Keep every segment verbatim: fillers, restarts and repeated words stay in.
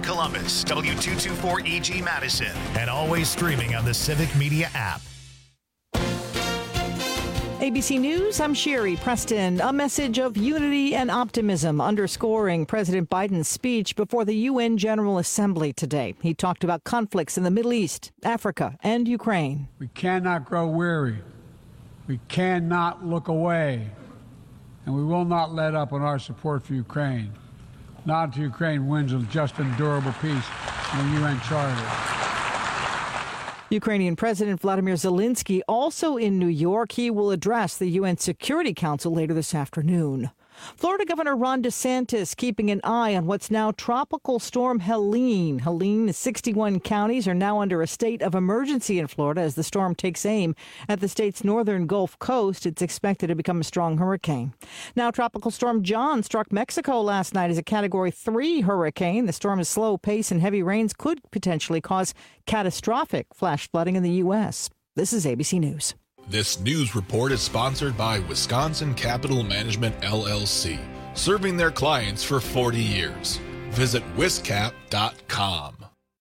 Columbus, W two twenty-four E G Madison, and always streaming on the Civic Media app. A B C News, I'm Sherry Preston. A message of unity and optimism underscoring President Biden's speech before the U N General Assembly today. He talked about conflicts in the Middle East, Africa, and Ukraine. We cannot grow weary. We cannot look away. And we will not let up on our support for Ukraine. Not until Ukraine wins a just and durable peace in the U N Charter. Ukrainian President Vladimir Zelensky also in New York. He will address the U N Security Council later this afternoon. Florida Governor Ron DeSantis keeping an eye on what's now Tropical Storm Helene. Helene's sixty-one counties are now under a state of emergency in Florida as the storm takes aim at the state's northern Gulf Coast. It's expected to become a strong hurricane. Now, Tropical Storm John struck Mexico last night as a Category three hurricane. The storm's slow pace and heavy rains could potentially cause catastrophic flash flooding in the U S. This is A B C News. This news report is sponsored by Wisconsin Capital Management, L L C, serving their clients for forty years. Visit wiscap dot com.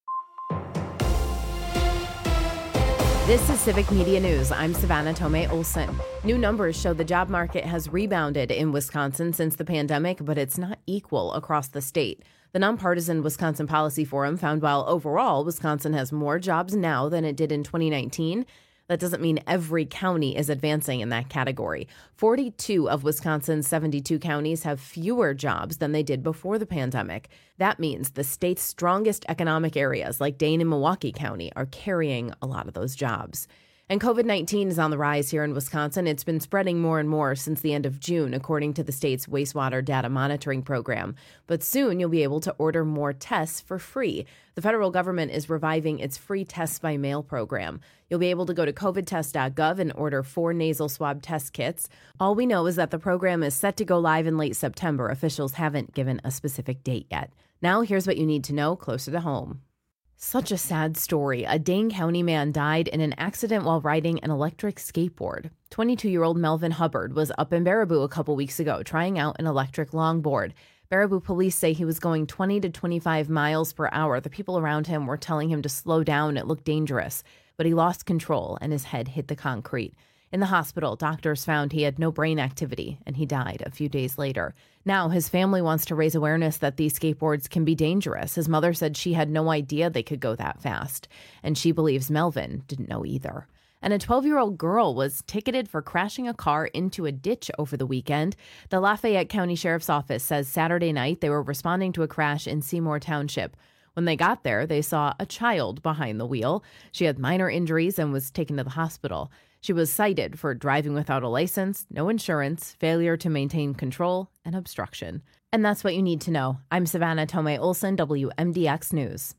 This is Civic Media News. I'm Savannah Tomei Olson. New numbers show the job market has rebounded in Wisconsin since the pandemic, but it's not equal across the state. The nonpartisan Wisconsin Policy Forum found while overall Wisconsin has more jobs now than it did in twenty nineteen, that doesn't mean every county is advancing in that category. forty-two of Wisconsin's seventy-two counties have fewer jobs than they did before the pandemic. That means the state's strongest economic areas, like Dane and Milwaukee County, are carrying a lot of those jobs. And COVID nineteen is on the rise here in Wisconsin. It's been spreading more and more since the end of June, according to the state's wastewater data monitoring program. But soon you'll be able to order more tests for free. The federal government is reviving its free tests by mail program. You'll be able to go to covid test dot gov and order four nasal swab test kits. All we know is that the program is set to go live in late September. Officials haven't given a specific date yet. Now here's what you need to know closer to home. Such a sad story. A Dane County man died in an accident while riding an electric skateboard. twenty-two-year-old Melvin Hubbard was up in Baraboo a couple weeks ago trying out an electric longboard. Baraboo police say he was going twenty to twenty-five miles per hour. The people around him were telling him to slow down. It looked dangerous. But he lost control and his head hit the concrete. In the hospital, doctors found he had no brain activity and he died a few days later. Now his family wants to raise awareness that these skateboards can be dangerous. His mother said she had no idea they could go that fast, and she believes Melvin didn't know either. And a twelve-year-old girl was ticketed for crashing a car into a ditch over the weekend. The Lafayette County Sheriff's Office says Saturday night they were responding to a crash in Seymour Township. When they got there, they saw a child behind the wheel. She had minor injuries and was taken to the hospital. She was cited for driving without a license, no insurance, failure to maintain control, and obstruction. And that's what you need to know. I'm Savannah Tomei Olson, W M D X News.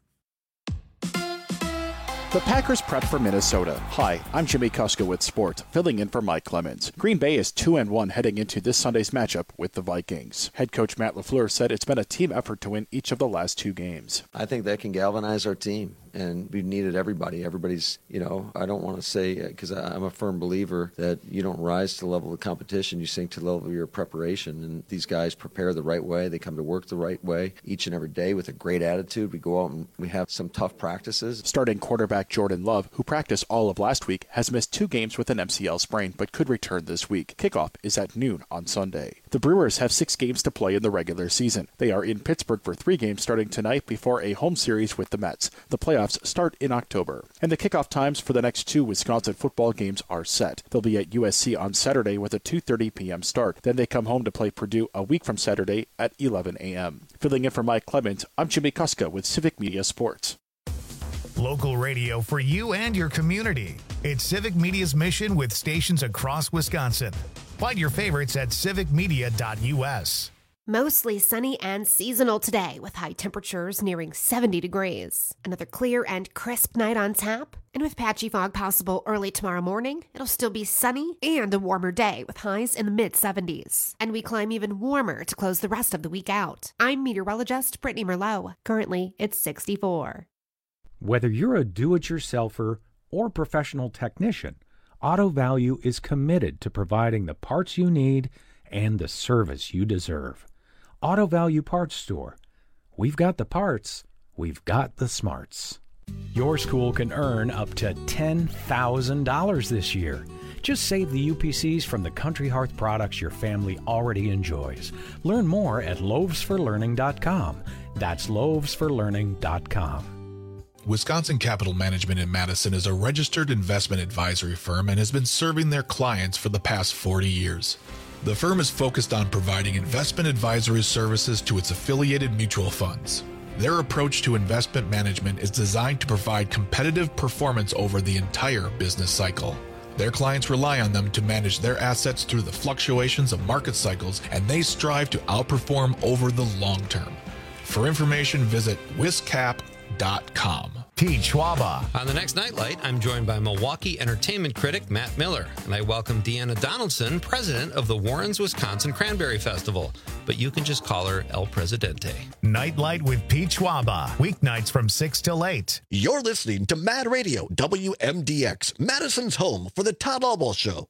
The Packers prep for Minnesota. Hi, I'm Jimmy Kuska with Sports, filling in for Mike Clemens. Green Bay is two and one heading into this Sunday's matchup with the Vikings. Head coach Matt LaFleur said it's been a team effort to win each of the last two games. I think that can galvanize our team, and we've needed everybody. Everybody's, you know, I don't want to say, because I'm a firm believer that you don't rise to the level of competition, you sink to the level of your preparation. And these guys prepare the right way. They come to work the right way each and every day with a great attitude. We go out and we have some tough practices. Starting quarterback Jordan Love, who practiced all of last week, has missed two games with an M C L sprain but could return this week. Kickoff is at noon on Sunday. The Brewers have six games to play in the regular season. They are in Pittsburgh for three games starting tonight before a home series with the Mets. The playoffs start in October. And the kickoff times for the next two Wisconsin football games are set. They'll be at U S C on Saturday with a two thirty p.m. start. Then they come home to play Purdue a week from Saturday at eleven a.m. Filling in for Mike Clemens, I'm Jimmy Kuska with Civic Media Sports. Local radio for you and your community. It's Civic Media's mission with stations across Wisconsin. Find your favorites at civic media dot u s. Mostly sunny and seasonal today with high temperatures nearing seventy degrees. Another clear and crisp night on tap. And with patchy fog possible early tomorrow morning, it'll still be sunny and a warmer day with highs in the mid seventies. And we climb even warmer to close the rest of the week out. I'm meteorologist Brittany Merlot. Currently, it's sixty-four. Whether you're a do-it-yourselfer or professional technician, Auto Value is committed to providing the parts you need and the service you deserve. Auto Value Parts Store. We've got the parts. we've got the smarts. Your school can earn up to ten thousand dollars this year. Just save the U P Cs from the Country Hearth products your family already enjoys. Learn more at loaves for learning dot com. That's loaves for learning dot com. Wisconsin Capital Management in Madison is a registered investment advisory firm and has been serving their clients for the past forty years. The firm is focused on providing investment advisory services to its affiliated mutual funds. Their approach to investment management is designed to provide competitive performance over the entire business cycle. Their clients rely on them to manage their assets through the fluctuations of market cycles, and they strive to outperform over the long term. For information, visit wiscap dot com. Pete Schwaba. On the next Nightlight, I'm joined by Milwaukee entertainment critic Matt Miller, and I welcome Deanna Donaldson, president of the Warrens, Wisconsin Cranberry Festival, but you can just call her El Presidente. Nightlight with Pete Schwaba, weeknights from six till eight. You're listening to Mad Radio, W M D X, Madison's home for the Todd Albaugh Show.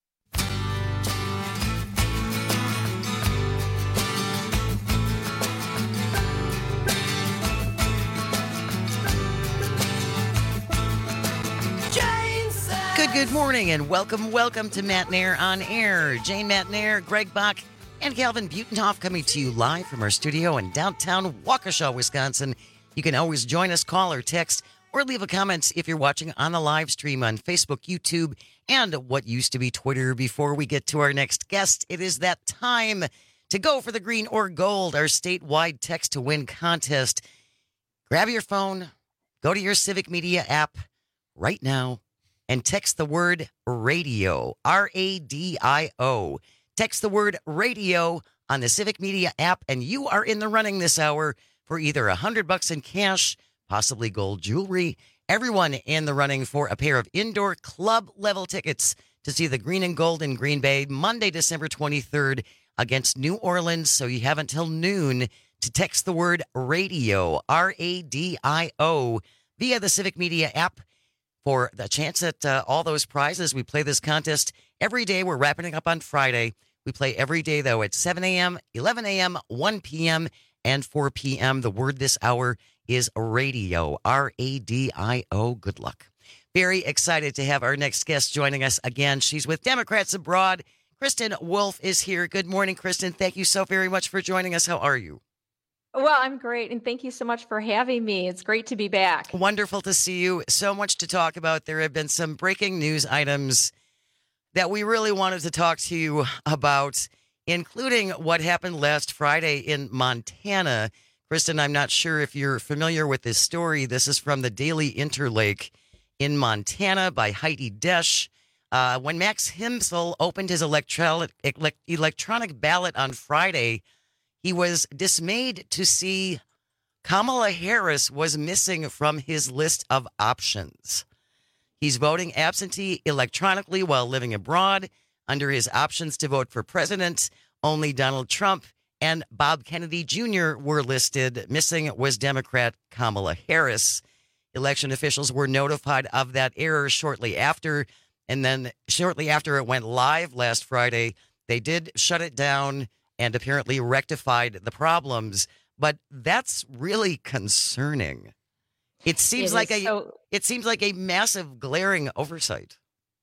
Good, good morning, and welcome, welcome to Matt Nair on Air. Jane Matt Nair, Greg Bach, and Calvin Butenhoff coming to you live from our studio in downtown Waukesha, Wisconsin. You can always join us, call or text, or leave a comment if you're watching on the live stream on Facebook, YouTube, and what used to be Twitter. Before we get to our next guest, it is that time to go for the green or gold, our statewide text to win contest. Grab your phone, go to your Civic Media app right now, and text the word radio, R A D I O. Text the word radio on the Civic Media app, and you are in the running this hour for either a hundred bucks in cash, possibly gold jewelry. Everyone in the running for a pair of indoor club level tickets to see the Green and Gold in Green Bay Monday, December twenty-third against New Orleans. So you have until noon to text the word radio, R A D I O, via the Civic Media app for the chance at uh, all those prizes. We play this contest every day. We're wrapping it up on Friday. We play every day, though, at seven a.m., eleven a.m., one p.m., and four p.m. The word this hour is radio, R A D I O. Good luck. Very excited to have our next guest joining us again. She's with Democrats Abroad. Kristen Wolf is here. Good morning, Kristen. Thank you so very much for joining us. How are you? Well, I'm great, and thank you so much for having me. It's great to be back. Wonderful to see you. So much to talk about. There have been some breaking news items that we really wanted to talk to you about, including what happened last Friday in Montana. Kristen, I'm not sure if you're familiar with this story. This is from the Daily Interlake in Montana by Heidi Desch. Uh, when Max Himsel opened his electro- electronic ballot on Friday, he was dismayed to see Kamala Harris was missing from his list of options. He's voting absentee electronically while living abroad. Under his options to vote for president, only Donald Trump and Bob Kennedy Junior were listed. Missing was Democrat Kamala Harris. Election officials were notified of that error shortly after, and then shortly after it went live last Friday, they did shut it down and apparently rectified the problems, but that's really concerning. It seems it like a so, it seems like a massive glaring oversight.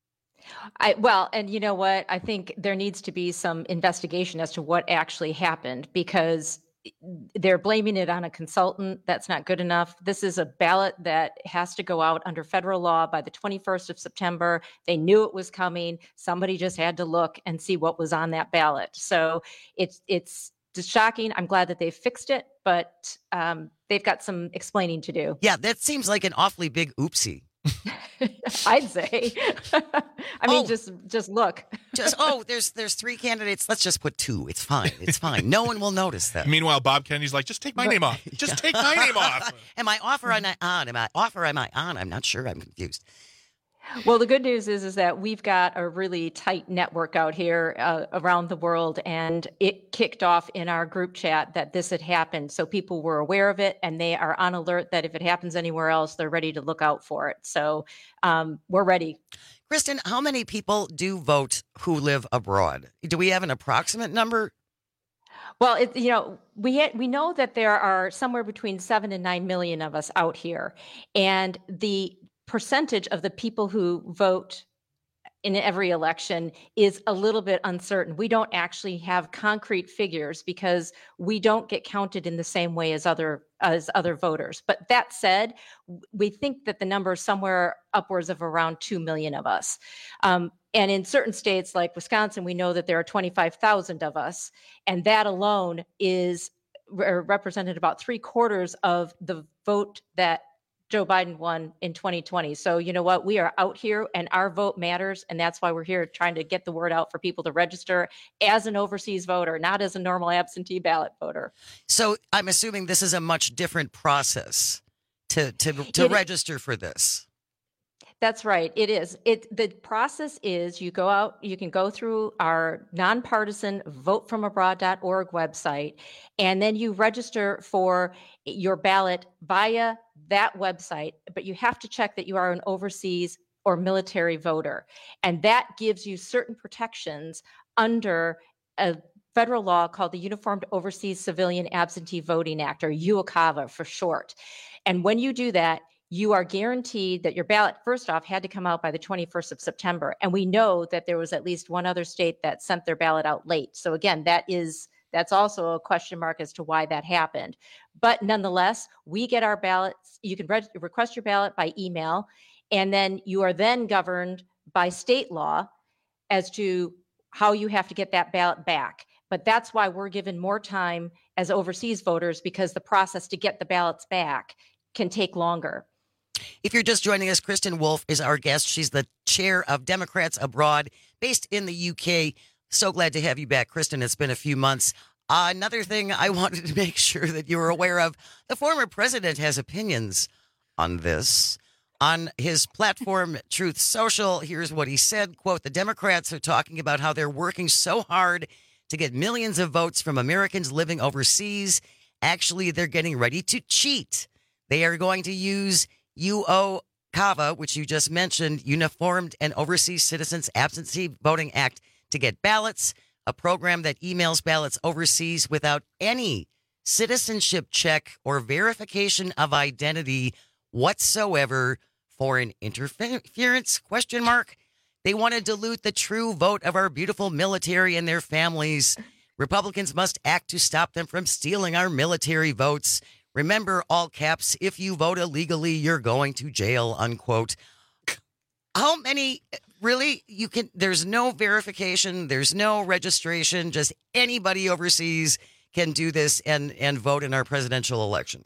I, well, and you know what? I think there needs to be some investigation as to what actually happened, because they're blaming it on a consultant. That's not good enough. This is a ballot that has to go out under federal law by the twenty-first of September. They knew it was coming. Somebody just had to look and see what was on that ballot. So it's it's just shocking. I'm glad that they fixed it, but um, they've got some explaining to do. Yeah, that seems like an awfully big oopsie. I'd say. I mean, oh, just just look. just oh, there's there's three candidates. Let's just put two. It's fine. It's fine. No one will notice that. Meanwhile, Bob Kennedy's like, just take my name off. Just take my name off. Am I off or am I on? Am I off or am I on? I'm not sure. I'm confused. Well, the good news is is that we've got a really tight network out here uh, around the world, and it kicked off in our group chat that this had happened. So people were aware of it, and they are on alert that if it happens anywhere else, they're ready to look out for it. So um, we're ready. Kristen, how many people do vote who live abroad? Do we have an approximate number? Well, it, you know, we ha- we know that there are somewhere between seven and nine million of us out here, and the percentage of the people who vote in every election is a little bit uncertain. We don't actually have concrete figures because we don't get counted in the same way as other as other voters. But that said, we think that the number is somewhere upwards of around two million of us. Um, and in certain states like Wisconsin, we know that there are twenty-five thousand of us, and that alone is re- represented about three quarters of the vote that Joe Biden won in twenty twenty. So you know what? We are out here and our vote matters. And that's why we're here trying to get the word out for people to register as an overseas voter, not as a normal absentee ballot voter. So I'm assuming this is a much different process to, to, to It- register for this. That's right. It is. It the process is you go out, you can go through our nonpartisan vote from abroad dot org website, and then you register for your ballot via that website, but you have to check that you are an overseas or military voter. And that gives you certain protections under a federal law called the Uniformed Overseas Civilian Absentee Voting Act, or U O C A V A for short. And when you do that, you are guaranteed that your ballot, first off, had to come out by the twenty-first of September. And we know that there was at least one other state that sent their ballot out late. So again, that is that's also a question mark as to why that happened. But nonetheless, we get our ballots. You can reg- request your ballot by email, and then you are then governed by state law as to how you have to get that ballot back. But that's why we're given more time as overseas voters, because the process to get the ballots back can take longer. If you're just joining us, Kristen Wolf is our guest. She's the chair of Democrats Abroad, based in the U K. So glad to have you back, Kristen. It's been a few months. Uh, another thing I wanted to make sure that you were aware of, the former president has opinions on this. On his platform, Truth Social, here's what he said, quote, "The Democrats are talking about how they're working so hard to get millions of votes from Americans living overseas. Actually, they're getting ready to cheat. They are going to use U O C A V A, which you just mentioned, Uniformed and Overseas Citizens Absentee Voting Act, to get ballots, a program that emails ballots overseas without any citizenship check or verification of identity whatsoever. Foreign interference, question mark. They want to dilute the true vote of our beautiful military and their families. Republicans must act to stop them from stealing our military votes. Remember, all caps, if you vote illegally, you're going to jail," unquote. How many, really, you can, there's no verification, there's no registration, just anybody overseas can do this and, and vote in our presidential election.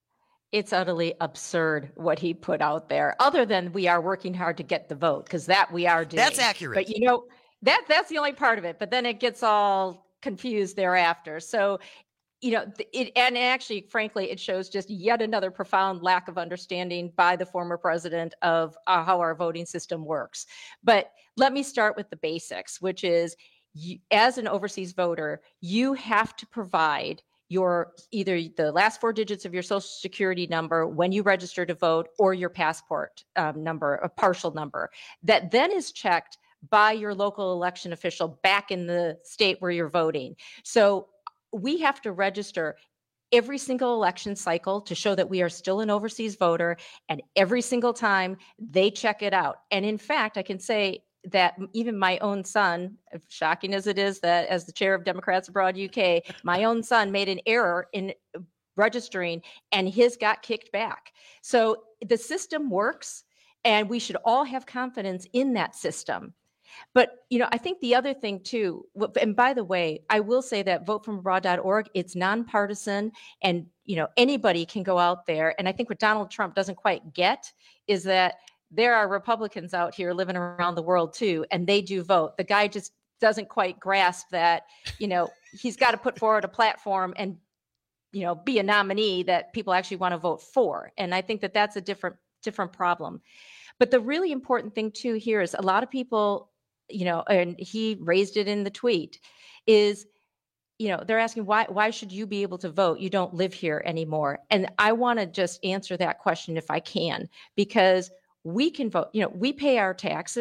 It's utterly absurd what he put out there, other than we are working hard to get the vote, because that we are doing. That's accurate. But, you know, that that's the only part of it. But then it gets all confused thereafter. So, you know, it and actually, frankly, it shows just yet another profound lack of understanding by the former president of uh, how our voting system works. But let me start with the basics, which is, you, as an overseas voter, you have to provide your either the last four digits of your social security number when you register to vote, or your passport um, number, a partial number, that then is checked by your local election official back in the state where you're voting. So we have to register every single election cycle to show that we are still an overseas voter, and every single time they check it out. And in fact, I can say that even my own son, shocking as it is that as the chair of Democrats Abroad U K, my own son made an error in registering and his got kicked back. So the system works, and we should all have confidence in that system. But, you know, I think the other thing, too, and by the way, I will say that vote from abroad dot org, it's nonpartisan, and, you know, anybody can go out there. And I think what Donald Trump doesn't quite get is that there are Republicans out here living around the world, too, and they do vote. The guy just doesn't quite grasp that, you know, he's got to put forward a platform and, you know, be a nominee that people actually want to vote for. And I think that that's a different, different problem. But the really important thing, too, here is a lot of people, you know, and he raised it in the tweet, is, you know, they're asking, why, why should you be able to vote? You don't live here anymore. And I want to just answer that question if I can, because we can vote, you know, we pay our taxes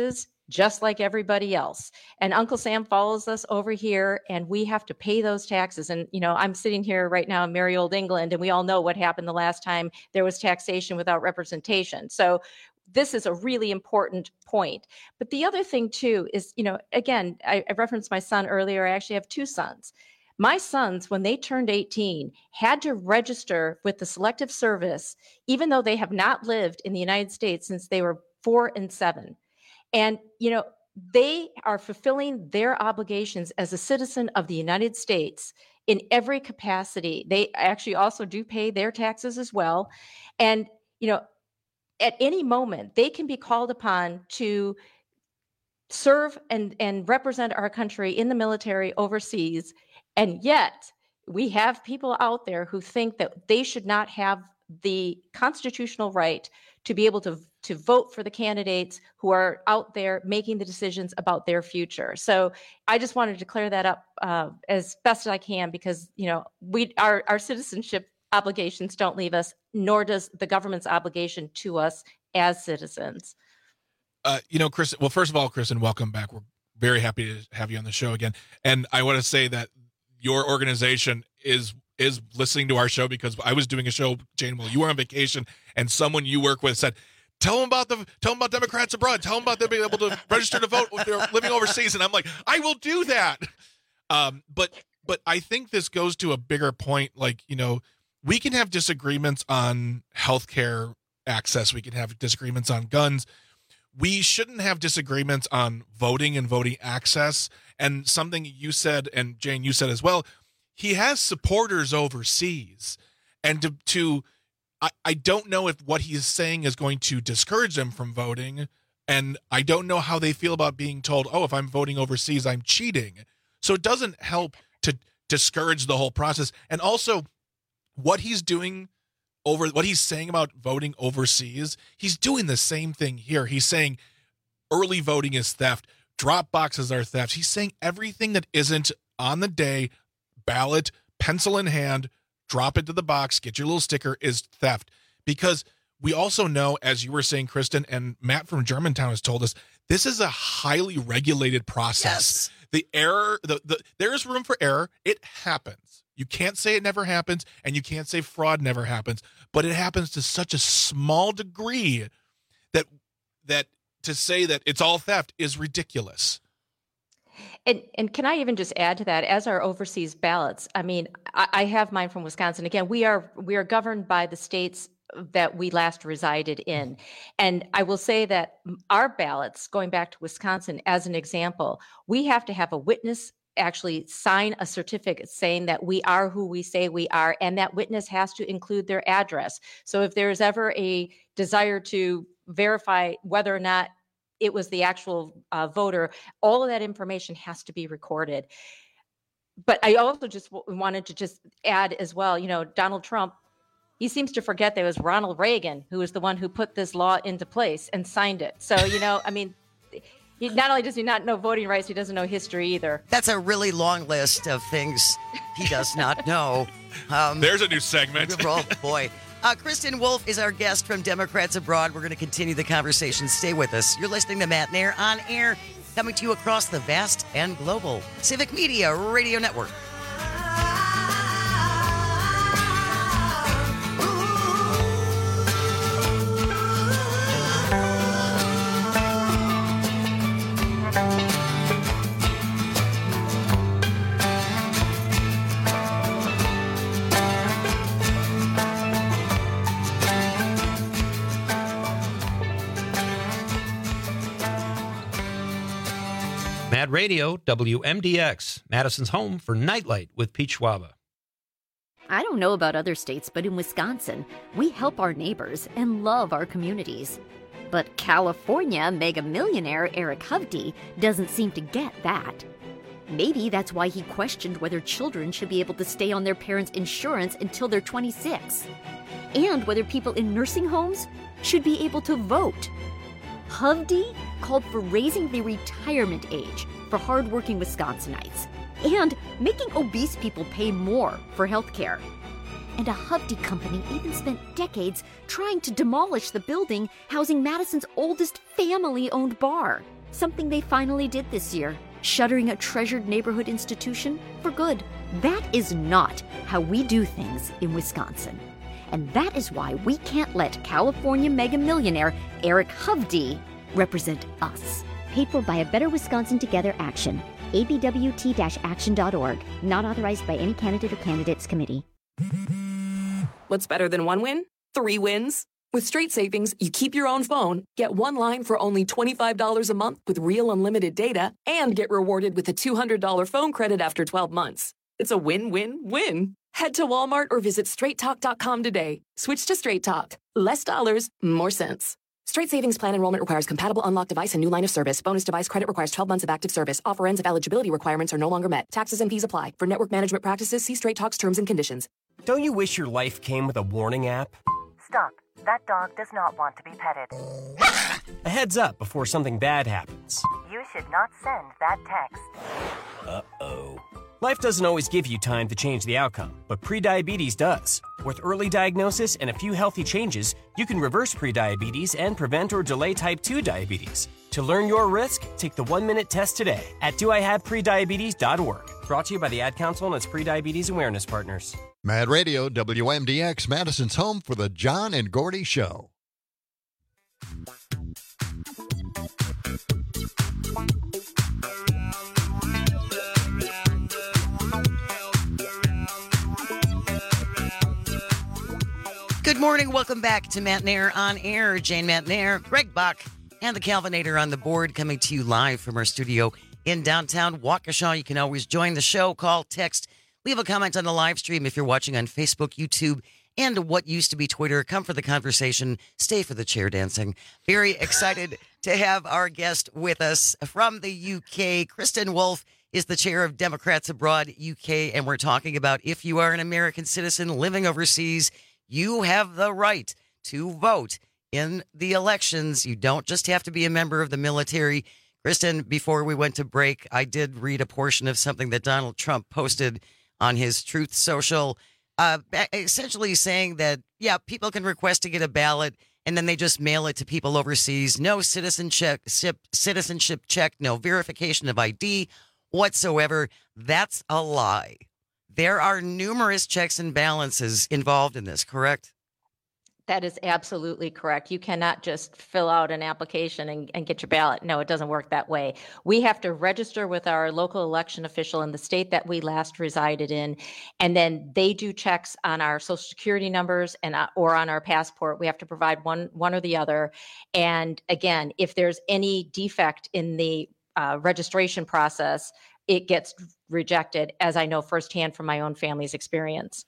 just like everybody else. And Uncle Sam follows us over here, and we have to pay those taxes. And, you know, I'm sitting here right now in merry old England, and we all know what happened the last time there was taxation without representation. So this is a really important point. But the other thing, too, is, you know, again, I, I referenced my son earlier. I actually have two sons. My sons, when they turned eighteen, had to register with the Selective Service, even though they have not lived in the United States since they were four and seven. And, you know, they are fulfilling their obligations as a citizen of the United States in every capacity. They actually also do pay their taxes as well. And, you know, at any moment, they can be called upon to serve and, and represent our country in the military overseas. And yet we have people out there who think that they should not have the constitutional right to be able to, to vote for the candidates who are out there making the decisions about their future. So I just wanted to clear that up uh, as best as I can, because, you know, we our, our citizenship obligations don't leave us, nor does the government's obligation to us as citizens. Uh, you know, Chris, well, first of all, Kristen, welcome back. We're very happy to have you on the show again. And I want to say that your organization is is listening to our show, because I was doing a show, Jane, while you were on vacation, and someone you work with said, tell them about the tell them about Democrats abroad. Tell them about them being able to register to vote if they're living overseas. And I'm like, I will do that. Um, but but I think this goes to a bigger point. Like, you know, we can have disagreements on healthcare access. We can have disagreements on guns. We shouldn't have disagreements on voting and voting access. And something you said, and Jane, you said as well, he has supporters overseas. And to, to I, I don't know if what he's saying is going to discourage them from voting. And I don't know how they feel about being told, oh, if I'm voting overseas, I'm cheating. So it doesn't help to discourage the whole process. And also, what he's doing over what he's saying about voting overseas, he's doing the same thing here. He's saying early voting is theft. Drop boxes are theft. He's saying everything that isn't on the day, ballot, pencil in hand, drop it to the box, get your little sticker, is theft. Because we also know, as you were saying, Kristen, and Matt from Germantown has told us, this is a highly regulated process. Yes. The error, the, the there is room for error. It happens. You can't say it never happens, and you can't say fraud never happens, but it happens to such a small degree that that to say that it's all theft is ridiculous. And and can I even just add to that, as our overseas ballots, I mean, I, I have mine from Wisconsin. Again, we are we are governed by the states that we last resided in. And I will say that our ballots, going back to Wisconsin as an example, we have to have a witness actually sign a certificate saying that we are who we say we are, and that witness has to include their address. So if there is ever a desire to verify whether or not it was the actual uh, voter, all of that information has to be recorded. But I also just w- wanted to just add as well, you know, Donald Trump, he seems to forget that it was Ronald Reagan who was the one who put this law into place and signed it. So, you know, I mean, he, not only does he not know voting rights, he doesn't know history either. That's a really long list of things he does not know. Um, There's a new segment. Oh, boy. Uh, Kristen Wolf is our guest from Democrats Abroad. We're going to continue the conversation. Stay with us. You're listening to Matt Nair on air, coming to you across the vast and global Civic Media Radio Network. Mad Radio, W M D X, Madison's home for Nightlight with Pete Schwaba. I don't know about other states, but in Wisconsin, we help our neighbors and love our communities. But California mega millionaire Eric Hovde doesn't seem to get that. Maybe that's why he questioned whether children should be able to stay on their parents' insurance until they're twenty-six, and whether people in nursing homes should be able to vote. Hovde called for raising the retirement age for hardworking Wisconsinites and making obese people pay more for health care. And a Hovde company even spent decades trying to demolish the building housing Madison's oldest family-owned bar. Something they finally did this year, shuttering a treasured neighborhood institution for good. That is not how we do things in Wisconsin. And that is why we can't let California mega millionaire Eric Hovde represent us. Paid for by a Better Wisconsin Together action. A B W T action dot org. Not authorized by any candidate or candidates committee. What's better than one win? Three wins. With Straight Savings, you keep your own phone, get one line for only twenty-five dollars a month with real unlimited data, and get rewarded with a two hundred dollars phone credit after twelve months. It's a win-win-win. Head to Walmart or visit straight talk dot com today. Switch to Straight Talk. Less dollars, more sense. Straight Savings Plan enrollment requires compatible unlocked device and new line of service. Bonus device credit requires twelve months of active service. Offer ends if eligibility requirements are no longer met. Taxes and fees apply. For network management practices, see Straight Talk's terms and conditions. Don't you wish your life came with a warning app? Stop. That dog does not want to be petted. A heads up before something bad happens. You should not send that text. Uh-oh. Life doesn't always give you time to change the outcome, but prediabetes does. With early diagnosis and a few healthy changes, you can reverse prediabetes and prevent or delay type two diabetes. To learn your risk, take the one-minute test today at do I have prediabetes dot org. Brought to you by the Ad Council and its prediabetes awareness partners. Mad Radio, W M D X, Madison's home for the John and Gordy Show. Good morning. Welcome back to Matt Nair on Air. Jane Matt Nair, Greg Bach, and the Calvinator on the board, coming to you live from our studio in downtown Waukesha. You can always join the show, call, text, leave a comment on the live stream if you're watching on Facebook, YouTube, and what used to be Twitter. Come for the conversation. Stay for the chair dancing. Very excited to have our guest with us from the U K. Kristen Wolf is the chair of Democrats Abroad U K, and we're talking about if you are an American citizen living overseas, you have the right to vote in the elections. You don't just have to be a member of the military. Kristen, before we went to break, I did read a portion of something that Donald Trump posted on his Truth Social, uh, essentially saying that, yeah, people can request to get a ballot, and then they just mail it to people overseas. No citizenship, citizenship check, no verification of I D whatsoever. That's a lie. There are numerous checks and balances involved in this, correct? That is absolutely correct. You cannot just fill out an application and, and get your ballot. No, it doesn't work that way. We have to register with our local election official in the state that we last resided in, and then they do checks on our social security numbers and uh, or on our passport. We have to provide one one or the other. And again, if there's any defect in the uh, registration process, it gets rejected, as I know firsthand from my own family's experience.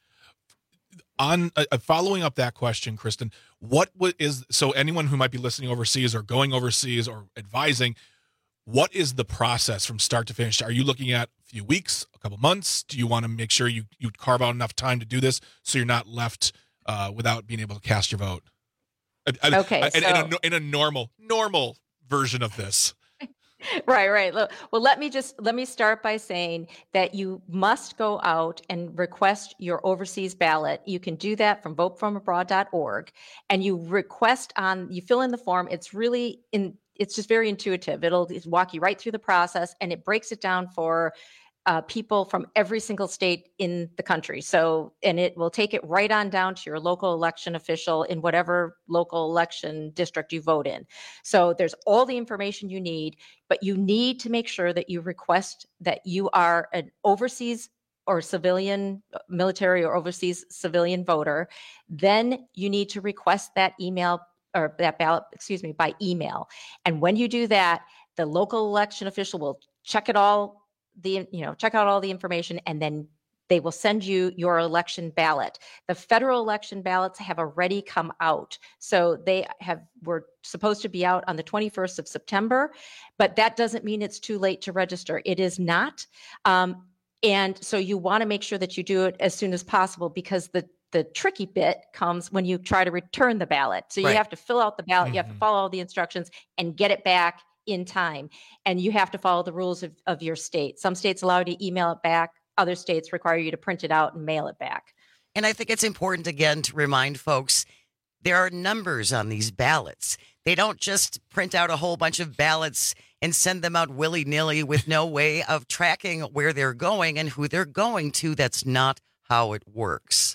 On uh, following up that question, Kristen, what is so anyone who might be listening overseas or going overseas or advising, what is the process from start to finish? Are you looking at a few weeks, a couple months? Do you want to make sure you, you carve out enough time to do this so you're not left uh, without being able to cast your vote? Okay, in, so- in, a, in a normal, normal version of this. Right, right. Well, let me just let me start by saying that you must go out and request your overseas ballot. You can do that from vote from abroad dot org, and you request on you fill in the form. It's really in it's just very intuitive. It'll walk you right through the process, and it breaks it down for uh, people from every single state in the country. So, and it will take it right on down to your local election official in whatever local election district you vote in. So there's all the information you need, but you need to make sure that you request that you are an overseas or civilian, military or overseas civilian voter. Then you need to request that email or that ballot, excuse me, by email. And when you do that, the local election official will check it all the, you know, check out all the information, and then they will send you your election ballot. The federal election ballots have already come out. So they have were supposed to be out on the twenty-first of September, but that doesn't mean it's too late to register. It is not. Um, and so you want to make sure that you do it as soon as possible, because the the tricky bit comes when you try to return the ballot. So you Right. have to fill out the ballot, Mm-hmm. you have to follow all the instructions and get it back in time. And you have to follow the rules of, of your state. Some states allow you to email it back. Other states require you to print it out and mail it back. And I think it's important, again, to remind folks there are numbers on these ballots. They don't just print out a whole bunch of ballots and send them out willy-nilly with no way of tracking where they're going and who they're going to. That's not how it works.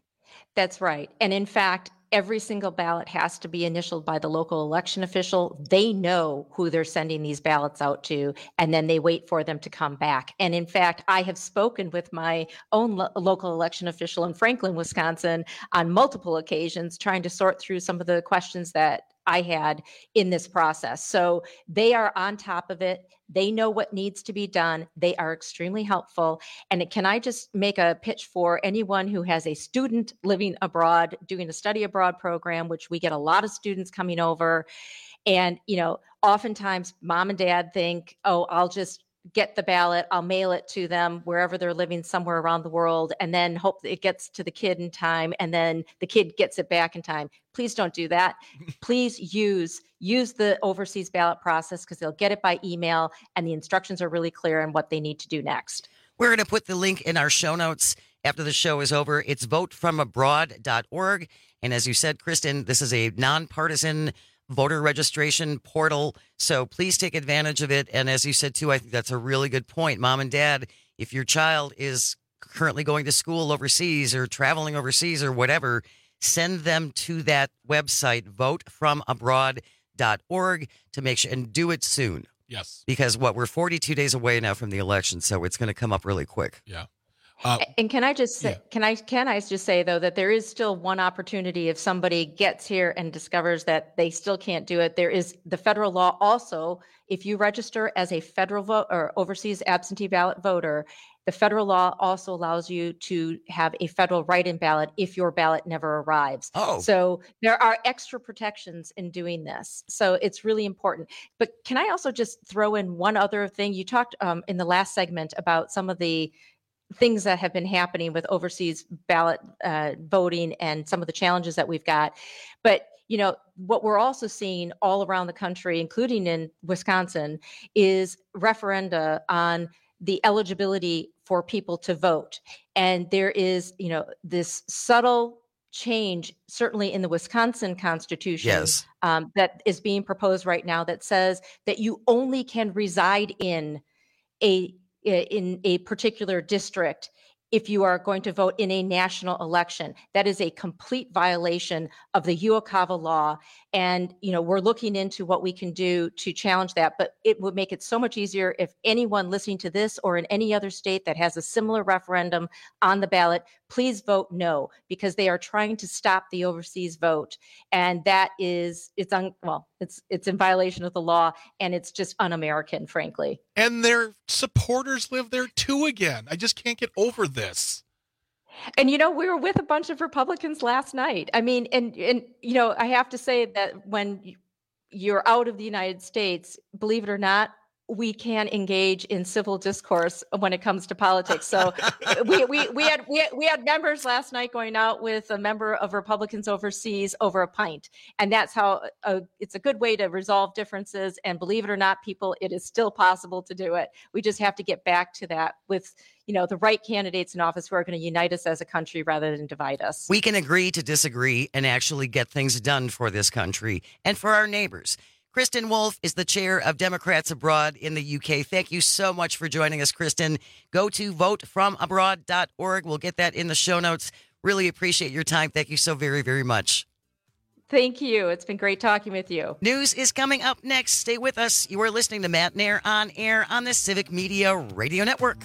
That's right. And in fact, every single ballot has to be initialed by the local election official. They know who they're sending these ballots out to, and then they wait for them to come back. And in fact, I have spoken with my own lo- local election official in Franklin, Wisconsin, on multiple occasions, trying to sort through some of the questions that I had in this process. So they are on top of it. They know what needs to be done. They are extremely helpful. And can I just make a pitch for anyone who has a student living abroad, doing a study abroad program, which we get a lot of students coming over. And, you know, oftentimes mom and dad think, oh, I'll just get the ballot, I'll mail it to them wherever they're living somewhere around the world, and then hope that it gets to the kid in time, and then the kid gets it back in time. Please don't do that. Please use use the overseas ballot process, because they'll get it by email, and the instructions are really clear on what they need to do next. We're going to put the link in our show notes after the show is over. It's vote from abroad dot org. And as you said, Kristen, this is a nonpartisan voter registration portal. So please take advantage of it. And as you said, too, I think that's a really good point. Mom and dad, if your child is currently going to school overseas or traveling overseas or whatever, send them to that website, vote from abroad dot org, to make sure, and do it soon. Yes. Because what, we're forty-two days away now from the election, so it's going to come up really quick. Yeah. Uh, and can I just say, yeah. can I can I just say though that there is still one opportunity if somebody gets here and discovers that they still can't do it. There is the federal law also. If you register as a federal vote or overseas absentee ballot voter, the federal law also allows you to have a federal write-in ballot if your ballot never arrives. Oh. So there are extra protections in doing this. So it's really important. But can I also just throw in one other thing? You talked um, in the last segment about some of the things that have been happening with overseas ballot uh, voting and some of the challenges that we've got. But, you know, what we're also seeing all around the country, including in Wisconsin, is referenda on the eligibility for people to vote. And there is, you know, this subtle change, certainly in the Wisconsin Constitution, yes. um, that is being proposed right now that says that you only can reside in a in a particular district if you are going to vote in a national election. That is a complete violation of the Uocava law. And, you know, we're looking into what we can do to challenge that, but it would make it so much easier if anyone listening to this or in any other state that has a similar referendum on the ballot, please vote no, because they are trying to stop the overseas vote. And that is, it's un, well, it's, it's in violation of the law, and it's just un-American, frankly. And their supporters live there too again. I just can't get over this. And, you know, we were with a bunch of Republicans last night. I mean, and, and you know, I have to say that when you're out of the United States, believe it or not, we can engage in civil discourse when it comes to politics. So we, we, we had we, we had members last night going out with a member of Republicans overseas over a pint. And that's how uh, it's a good way to resolve differences. And believe it or not, people, it is still possible to do it. We just have to get back to that with, you know, the right candidates in office who are going to unite us as a country rather than divide us. We can agree to disagree and actually get things done for this country and for our neighbors. Kristen Wolf is the chair of Democrats Abroad in the U K. Thank you so much for joining us, Kristen. Go to vote from abroad dot org. We'll get that in the show notes. Really appreciate your time. Thank you so very, very much. Thank you. It's been great talking with you. News is coming up next. Stay with us. You are listening to Matt Nair on air on the Civic Media Radio Network.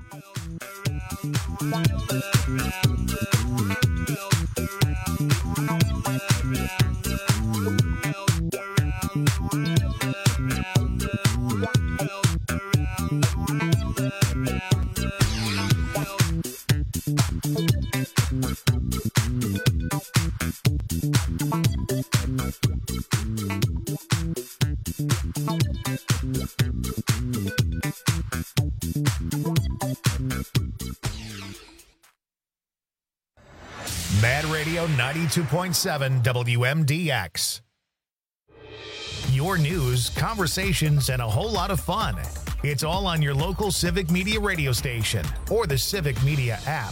Mad Radio ninety-two point seven W M D X. Your news, conversations, and a whole lot of fun. It's all on your local Civic Media radio station or the Civic Media app.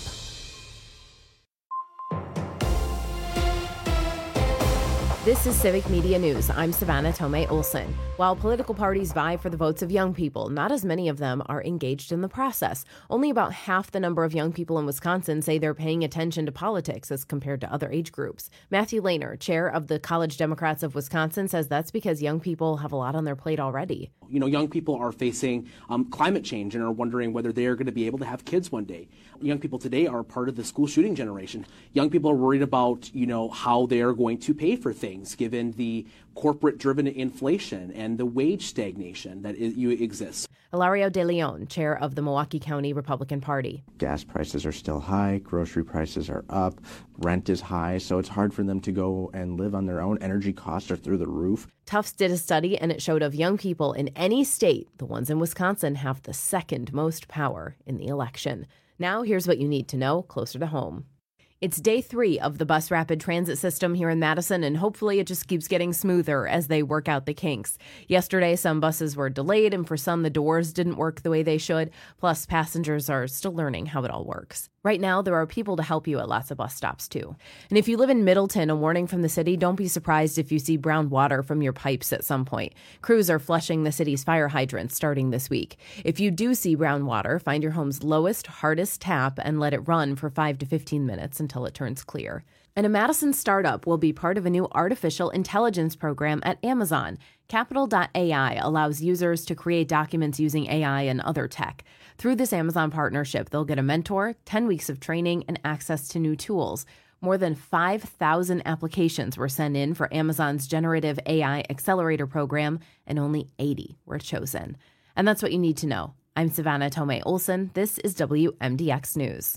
This is Civic Media News. I'm Savannah Tomei Olson. While political parties vie for the votes of young people, not as many of them are engaged in the process. Only about half the number of young people in Wisconsin say they're paying attention to politics as compared to other age groups. Matthew Lehner, chair of the College Democrats of Wisconsin, says that's because young people have a lot on their plate already. You know, young people are facing um, climate change and are wondering whether they're going to be able to have kids one day. Young people today are part of the school shooting generation. Young people are worried about, you know, how they are going to pay for things given the corporate-driven inflation and the wage stagnation that is, you, exists. Hilario De Leon, chair of the Milwaukee County Republican Party. Gas prices are still high, grocery prices are up, rent is high, so it's hard for them to go and live on their own. Energy costs are through the roof. Tufts did a study, and it showed of young people in any state, the ones in Wisconsin have the second most power in the election. Now, here's what you need to know closer to home. It's day three of the bus rapid transit system here in Madison, and hopefully it just keeps getting smoother as they work out the kinks. Yesterday, some buses were delayed, and for some, the doors didn't work the way they should. Plus, passengers are still learning how it all works. Right now, there are people to help you at lots of bus stops, too. And if you live in Middleton, a warning from the city, don't be surprised if you see brown water from your pipes at some point. Crews are flushing the city's fire hydrants starting this week. If you do see brown water, find your home's lowest, hardest tap and let it run for five to fifteen minutes until it turns clear. And a Madison startup will be part of a new artificial intelligence program at Amazon. Capital dot A I allows users to create documents using A I and other tech. Through this Amazon partnership, they'll get a mentor, ten weeks of training, and access to new tools. More than five thousand applications were sent in for Amazon's Generative A I Accelerator program, and only eighty were chosen. And that's what you need to know. I'm Savannah Tomei Olson. This is W M D X News.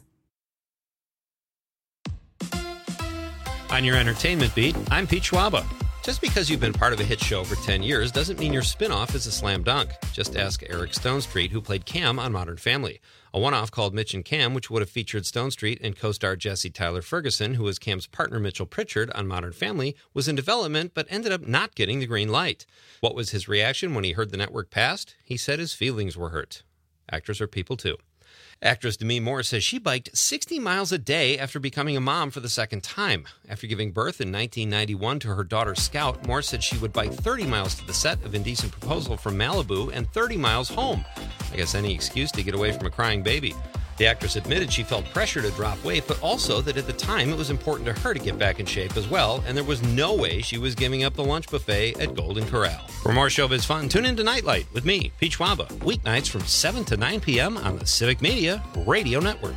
On your entertainment beat, I'm Pete Schwaba. Just because you've been part of a hit show for ten years doesn't mean your spinoff is a slam dunk. Just ask Eric Stonestreet, who played Cam on Modern Family. A one-off called Mitch and Cam, which would have featured Stonestreet and co-star Jesse Tyler Ferguson, who was Cam's partner Mitchell Pritchard on Modern Family, was in development but ended up not getting the green light. What was his reaction when he heard the network passed? He said his feelings were hurt. Actors are people too. Actress Demi Moore says she biked sixty miles a day after becoming a mom for the second time. After giving birth in nineteen ninety-one to her daughter Scout, Moore said she would bike thirty miles to the set of Indecent Proposal from Malibu and thirty miles home. I guess any excuse to get away from a crying baby. The actress admitted she felt pressure to drop weight, but also that at the time it was important to her to get back in shape as well, and there was no way she was giving up the lunch buffet at Golden Corral. For more showbiz fun, tune in to Nightlight with me, Pete Schwaba, weeknights from seven to nine p.m. on the Civic Media Radio Network.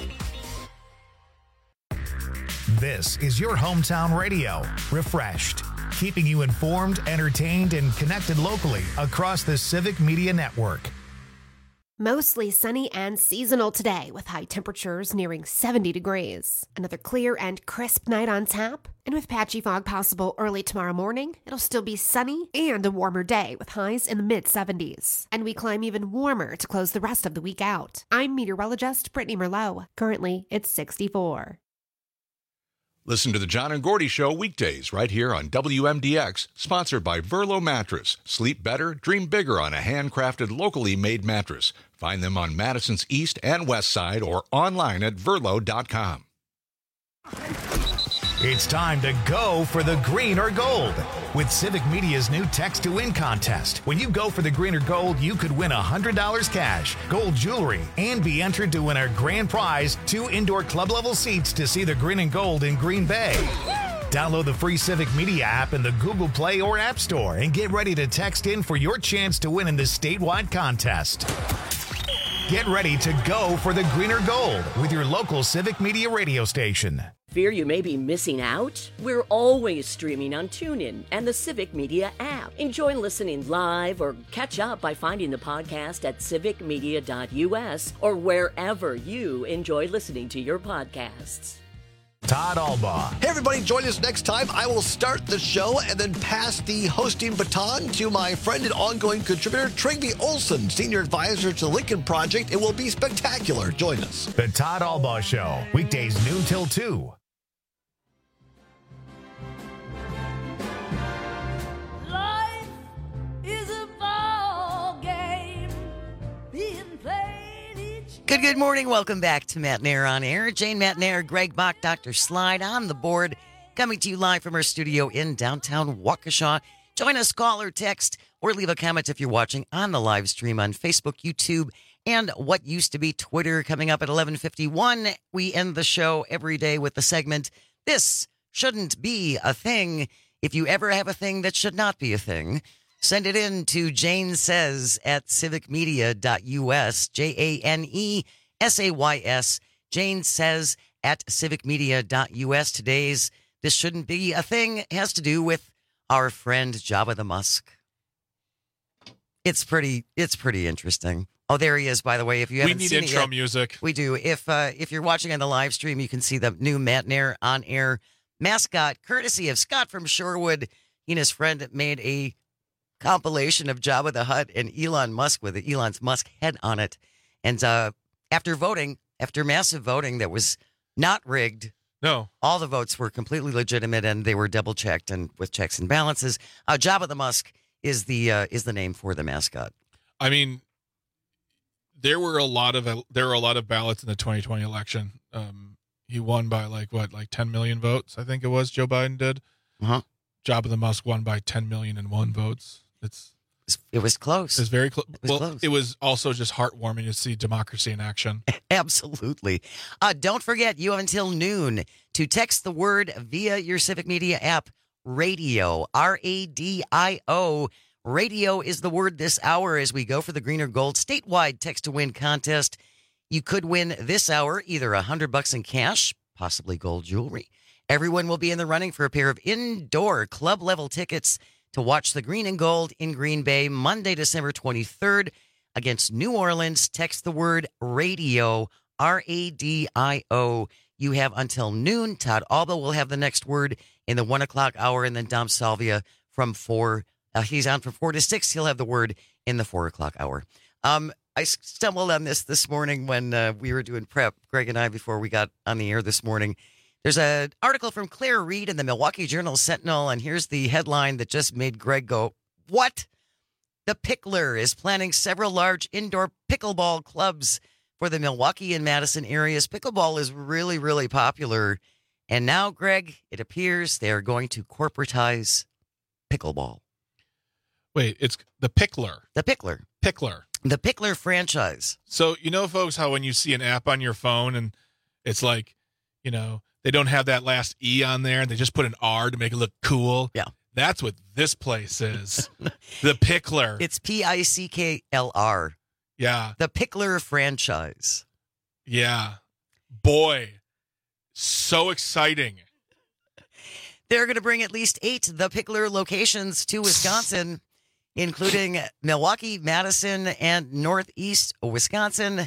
This is your hometown radio, refreshed, keeping you informed, entertained, and connected locally across the Civic Media Network. Mostly sunny and seasonal today with high temperatures nearing seventy degrees. Another clear and crisp night on tap. And with patchy fog possible early tomorrow morning, it'll still be sunny and a warmer day with highs in the mid seventies. And we climb even warmer to close the rest of the week out. I'm meteorologist Brittany Merlot. Currently, it's sixty-four. Listen to the John and Gordy Show weekdays right here on W M D X, sponsored by Verlo Mattress. Sleep better, dream bigger on a handcrafted, locally made mattress. Find them on Madison's east and west side or online at verlo dot com. It's time to go for the green or gold with Civic Media's new Text to Win contest. When you go for the green or gold, you could win one hundred dollars cash, gold jewelry, and be entered to win our grand prize, two indoor club-level seats to see the green and gold in Green Bay. Download the free Civic Media app in the Google Play or App Store and get ready to text in for your chance to win in this statewide contest. Get ready to go for the green or gold with your local Civic Media radio station. Fear you may be missing out? We're always streaming on TuneIn and the Civic Media app. Enjoy listening live or catch up by finding the podcast at civic media dot u s or wherever you enjoy listening to your podcasts. Todd Albaugh. Hey, everybody, join us next time. I will start the show and then pass the hosting baton to my friend and ongoing contributor, Trygve Olson, Senior Advisor to the Lincoln Project. It will be spectacular. Join us. The Todd Albaugh Show, weekdays noon till two. Life is a ball game being played each Good, good morning. Welcome back to Matt Nair on Air. Jane Matt Nair, Greg Bach, Doctor Slide on the board. coming to you live from our studio in downtown Waukesha. Join us, call or text, or leave a comment if you're watching on the live stream on Facebook, YouTube, and what used to be Twitter. Coming up at eleven fifty-one, we end the show every day with the segment, This Shouldn't Be a Thing. If you ever have a thing that should not be a thing, send it in to Jane Says at civic media dot U S, J A N E S A Y S, Jane Says at civic media dot U S. Today's This Shouldn't Be a Thing has to do with our friend Jabba the Musk. It's pretty, it's pretty interesting. Oh, there he is, by the way. If you haven't we need seen intro it yet, music. We do. If uh, if you're watching on the live stream, you can see the new Matt Nair on air mascot, courtesy of Scott from Shorewood. He and his friend made a compilation of Jabba the Hutt and Elon Musk with Elon's Musk head on it. And uh, after voting, after massive voting that was not rigged, no, all the votes were completely legitimate and they were double checked and with checks and balances. Uh, Jabba the Musk is the uh, is the name for the mascot. I mean, there were a lot of there were a lot of ballots in the twenty twenty election. Um, he won by like what, like ten million votes, I think it was. Joe Biden did. Uh-huh. Jabba the Musk won by ten million and one votes. It's it was close. It was very clo- it was well, close. It was also just heartwarming to see democracy in action. Absolutely. Uh, don't forget, you have until noon to text the word via your Civic Media app, radio, R A D I O. Radio is the word this hour as we go for the Green or Gold statewide text to win contest. You could win this hour either a hundred bucks in cash, possibly gold jewelry. Everyone will be in the running for a pair of indoor club level tickets to watch the Green and Gold in Green Bay Monday, December twenty-third against New Orleans. Text the word radio, R A D I O. You have until noon. Todd Alba will have the next word in the one o'clock hour, and then Dom Salvia from four. Uh, he's on from four to six. He'll have the word in the four o'clock hour. Um, I stumbled on this this morning when uh, we were doing prep, Greg and I, before we got on the air this morning. There's an article from Claire Reed in the Milwaukee Journal-Sentinel, and here's the headline that just made Greg go, what? The Pickler is planning several large indoor pickleball clubs for the Milwaukee and Madison areas. Pickleball is really, really popular. And now, Greg, it appears they are going to corporatize pickleball. Wait, it's the Pickler. The Pickler. Pickler. The Pickler franchise. So, you know, folks, how when you see an app on your phone and it's like, you know, they don't have that last E on there and they just put an R to make it look cool. Yeah. That's what this place is. The Pickler. It's P I C K L R. Yeah. The Pickler franchise. Yeah. Boy, so exciting. They're going to bring at least eight The Pickler locations to Wisconsin, including Milwaukee, Madison, and Northeast Wisconsin.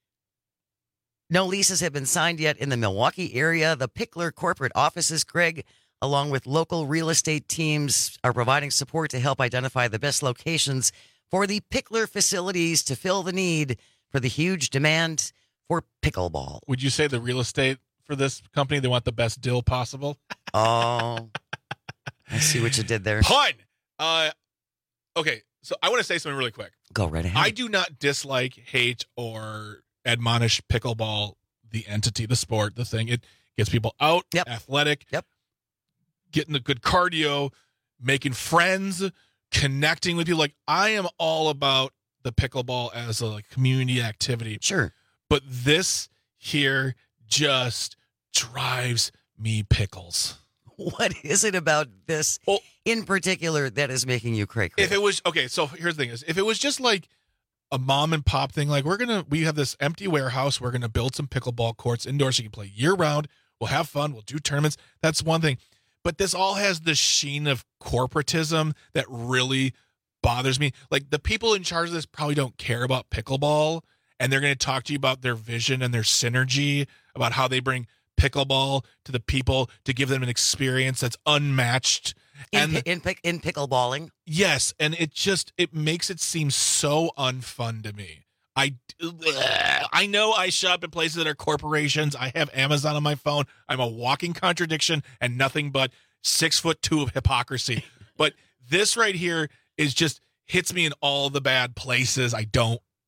No leases have been signed yet in the Milwaukee area. The Pickler corporate offices, Greg, along with local real estate teams, are providing support to help identify the best locations for the Pickler facilities to fill the need for the huge demand for pickleball. Would you say the real estate for this company, they want the best deal possible? Oh, I see what you did there. Pun! Uh, okay, so I want to say something really quick. Go right ahead. I do not dislike, hate, or admonish pickleball, the entity, the sport, the thing. It gets people out, yep. athletic, yep. getting the good cardio, making friends, connecting with people. Like, I am all about the pickleball as a like, community activity. Sure. But this here just drives me pickles. What is it about this well, in particular that is making you cray cray? If it was, okay, so here's the thing is, if it was just like a mom and pop thing, like we're going to, we have this empty warehouse, we're going to build some pickleball courts indoors, you can play year round, we'll have fun, we'll do tournaments, that's one thing. But this all has the sheen of corporatism that really bothers me. Like the people in charge of this probably don't care about pickleball, and they're going to talk to you about their vision and their synergy, about how they bring pickleball to the people to give them an experience that's unmatched. In, and in, in, in pickleballing? Yes, and it just, it makes it seem so unfun to me. I, I know I shop at places that are corporations. I have Amazon on my phone. I'm a walking contradiction and nothing but six foot two of hypocrisy. But this right here is just hits me in all the bad places I don't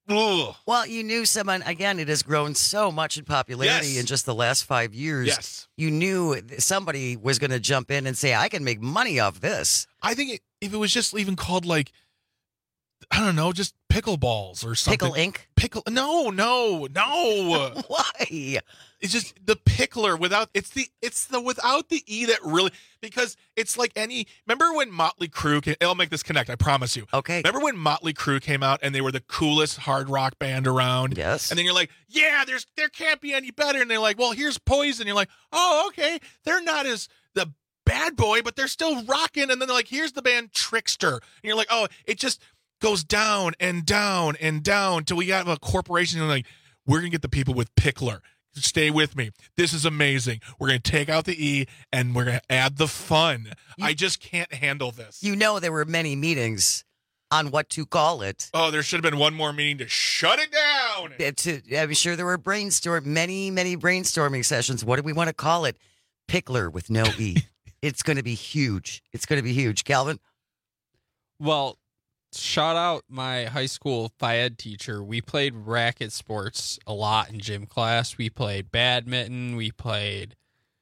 ugh. Well, you knew someone, again, it has grown so much in popularity Yes. in just the last five years. Yes. You knew somebody was going to jump in and say, I can make money off this. I think it, if it was just even called like, I don't know, just pickleballs or something. Pickle Incorporated? Pickle? No, no, no. Why? It's just the pickler without. It's the it's the without the e that really, because it's like any. Remember when Motley Crue came? I'll make this connect. I promise you. Okay. Remember when Motley Crue came out and they were the coolest hard rock band around? Yes. And then you're like, yeah, there's there can't be any better. And they're like, well, here's Poison. You're like, oh, okay, they're not as the bad boy, but they're still rocking. And then they're like, here's the band Trickster. And you're like, oh, it just goes down and down and down till we have a corporation and like, we're gonna get the people with pickler. Stay with me. This is amazing. We're going to take out the E and we're going to add the fun. You, I just can't handle this. You know, there were many meetings on what to call it. Oh, there should have been one more meeting to shut it down. To, I'm sure there were brainstorm, many, many brainstorming sessions. What do we want to call it? Pickler with no E. It's going to be huge. It's going to be huge. Calvin? Well, shout out my high school phy ed teacher. We played racket sports a lot in gym class. We played badminton, we played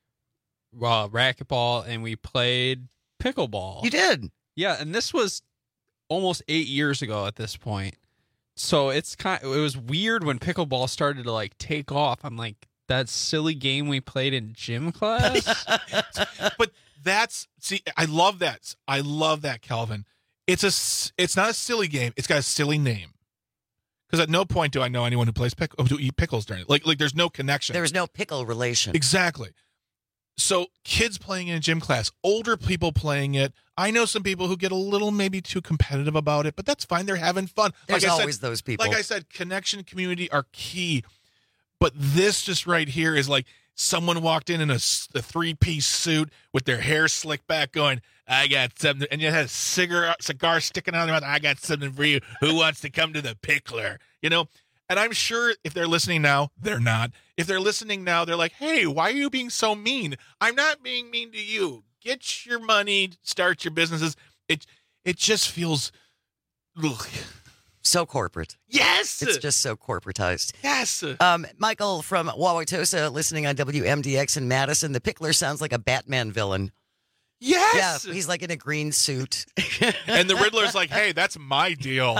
uh, racquetball, and we played pickleball. You did? Yeah, and this was almost eight years ago at this point. So it's kind of, it was weird when pickleball started to like take off. I'm like, that silly game we played in gym class? But that's, see, I love that. I love that, Calvin. It's a. It's not a silly game. It's got a silly name. Because at no point do I know anyone who plays pick who eat pickles during it. Like, like there's no connection. There's no pickle relation. Exactly. So kids playing in a gym class, older people playing it. I know some people who get a little maybe too competitive about it, but that's fine. They're having fun. There's like I always said, those people. Like I said, connection, community are key. But this just right here is like someone walked in in a, a three-piece suit with their hair slicked back going, I got something, and you had a cigar, cigar sticking out of their mouth. I got something for you. Who wants to come to the pickler? You know? And I'm sure if they're listening now, they're not. If they're listening now, they're like, hey, why are you being so mean? I'm not being mean to you. Get your money, start your businesses. It it just feels ugh. So corporate. Yes. It's just so corporatized. Yes. Um, Michael from Wauwatosa listening on W M D X in Madison. The pickler sounds like a Batman villain. Yes. Yeah, he's like in a green suit. And the Riddler's like, hey, that's my deal.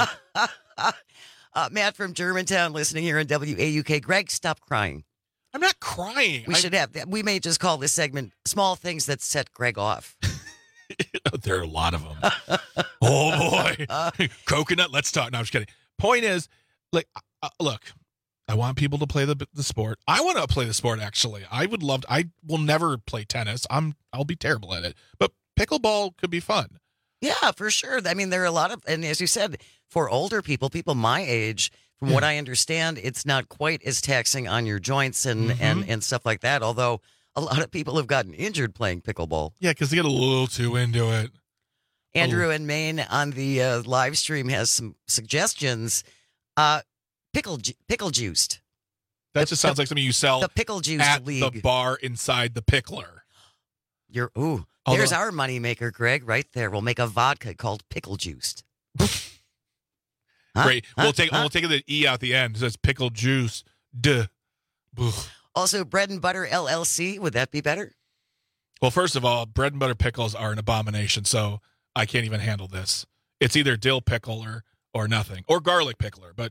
uh, Matt from Germantown listening here on W A U K. Greg, stop crying. I'm not crying. We I... should have, we may just call this segment Small Things That Set Greg Off. There are a lot of them. Oh, boy. Uh, Coconut, let's talk. No, I'm just kidding. Point is, like, uh, look, I want people to play the the sport. I want to play the sport, actually. I would love to. I will never play tennis. I'm, I'll be terrible at it. But pickleball could be fun. Yeah, for sure. I mean, there are a lot of, and as you said, for older people, people my age, from yeah. what I understand, it's not quite as taxing on your joints and, mm-hmm. and, and stuff like that, although a lot of people have gotten injured playing pickleball. Yeah, because they get a little too into it. Andrew oh. in Maine on the uh, live stream has some suggestions. Uh, pickle ju- pickle juiced. That the, just sounds the, like something you sell the pickle juice at league. the bar inside the pickler. You're ooh. Although, there's our moneymaker, Greg, right there. We'll make a vodka called pickle juiced. Huh? Great. Huh? We'll take Huh? we'll take the E out the end. It says pickle juice. Duh. Ugh. Also, Bread and Butter L L C. Would that be better? Well, first of all, bread and butter pickles are an abomination, so I can't even handle this. It's either dill pickle or, or nothing, or garlic pickler, but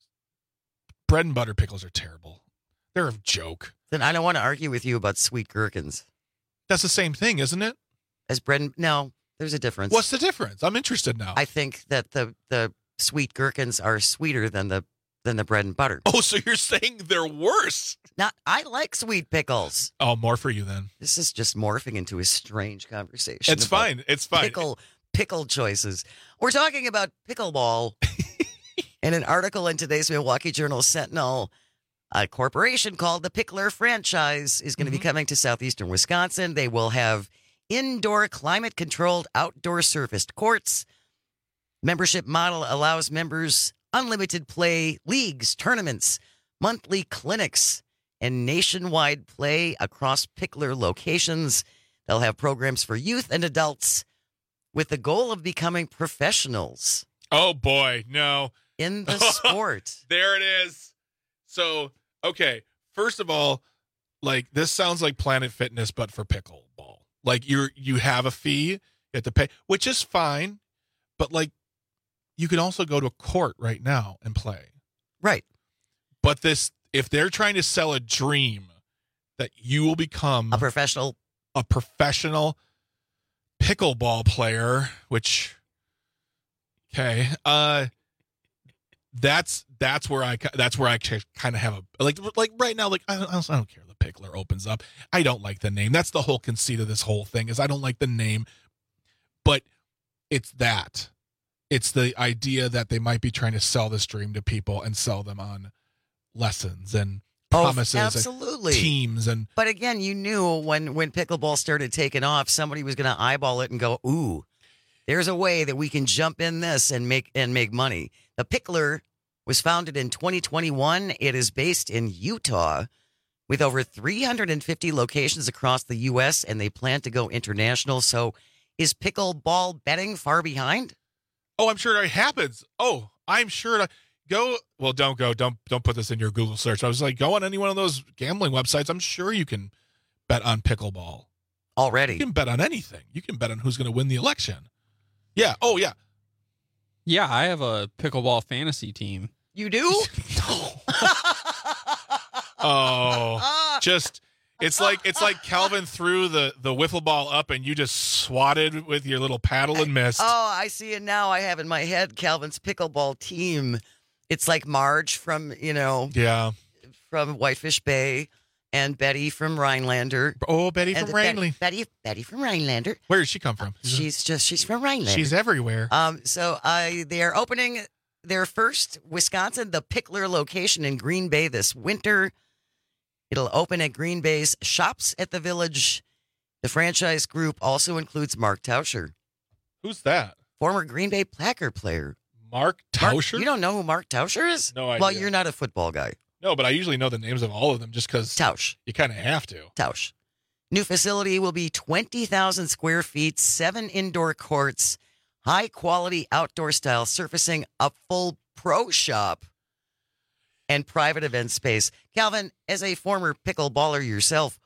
bread and butter pickles are terrible. They're a joke. Then I don't want to argue with you about sweet gherkins. That's the same thing, isn't it? As bread and, no, there's a difference. What's the difference? I'm interested now. I think that the, the sweet gherkins are sweeter than the than the bread and butter. Oh, so you're saying they're worse? Now, I like sweet pickles. Oh, more for you then. This is just morphing into a strange conversation. It's fine. It's fine. Pickle, pickle choices. We're talking about pickleball. In an article in today's Milwaukee Journal Sentinel, a corporation called the Pickler Franchise is going to mm-hmm. be coming to southeastern Wisconsin. They will have indoor climate-controlled outdoor surfaced courts. Membership model allows members unlimited play, leagues, tournaments, monthly clinics, and nationwide play across Pickler locations. They'll have programs for youth and adults with the goal of becoming professionals. Oh, boy. No. in the sport. There it is. So, okay, first of all, like this sounds like Planet Fitness, but for pickleball. Like you're you have a fee, you have to pay, which is fine, but like you can also go to a court right now and play. Right. But this, if they're trying to sell a dream that you will become a professional, a professional pickleball player, which, okay, uh, that's that's where I that's where I kind of have a like like right now like I don't, I don't care. The Pickler opens up. I don't like the name. That's the whole conceit of this whole thing is I don't like the name, but it's that. It's the idea that they might be trying to sell this dream to people and sell them on lessons and promises, oh, absolutely, and teams, and. But again, you knew when when pickleball started taking off, somebody was going to eyeball it and go, "Ooh, there's a way that we can jump in this and make and make money." The Pickler was founded in twenty twenty-one. It is based in Utah, with over three hundred fifty locations across the U S, and they plan to go international. So, is pickleball betting far behind? Oh, I'm sure it happens. Oh, I'm sure it go. Well, don't go. Don't don't put this in your Google search. I was like, go on any one of those gambling websites. I'm sure you can bet on pickleball already. You can bet on anything. You can bet on who's going to win the election. Yeah. Oh, yeah. Yeah, I have a pickleball fantasy team. You do? Oh, just it's like it's like Calvin threw the the wiffle ball up and you just swatted with your little paddle and missed. Oh, I see it now. I have in my head Calvin's pickleball team. It's like Marge from, you know, yeah, from Whitefish Bay, and Betty from Rhinelander. Oh, Betty and from Rhinelander. Betty, Betty, Betty from Rhinelander. Where does she come from? She's just she's from Rhinelander. She's everywhere. Um, so uh, they are opening their first Wisconsin, the Pickler location in Green Bay this winter. It'll open at Green Bay's Shops at the Village. The franchise group also includes Mark Tauscher. Who's that? Former Green Bay Packer player. Mark Tauscher? Mark, you don't know who Mark Tauscher is? No idea. Well, you're not a football guy. No, but I usually know the names of all of them just because Tausch. You kind of have to. Tausch. New facility will be twenty thousand square feet, seven indoor courts, high-quality outdoor-style surfacing, a full pro shop, and private event space. Calvin, as a former pickleballer yourself,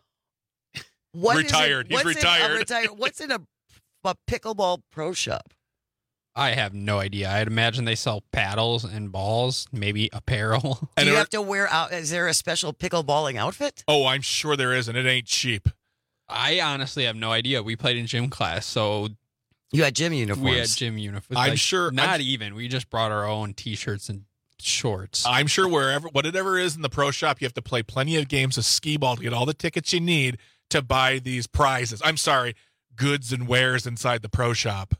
what retired. Is it, He's what's retired. In, retired. What's in a, a pickleball pro shop? I have no idea. I'd imagine they sell paddles and balls, maybe apparel. Do you have to wear out? Is there a special pickleballing outfit? Oh, I'm sure there is, and it ain't cheap. I honestly have no idea. We played in gym class, so you had gym uniforms. We had gym uniforms. I'm like, sure. Not I'm, even. We just brought our own T-shirts and shorts. I'm sure wherever, whatever is in the pro shop, you have to play plenty of games of skee ball to get all the tickets you need to buy these prizes. I'm sorry, goods and wares inside the pro shop.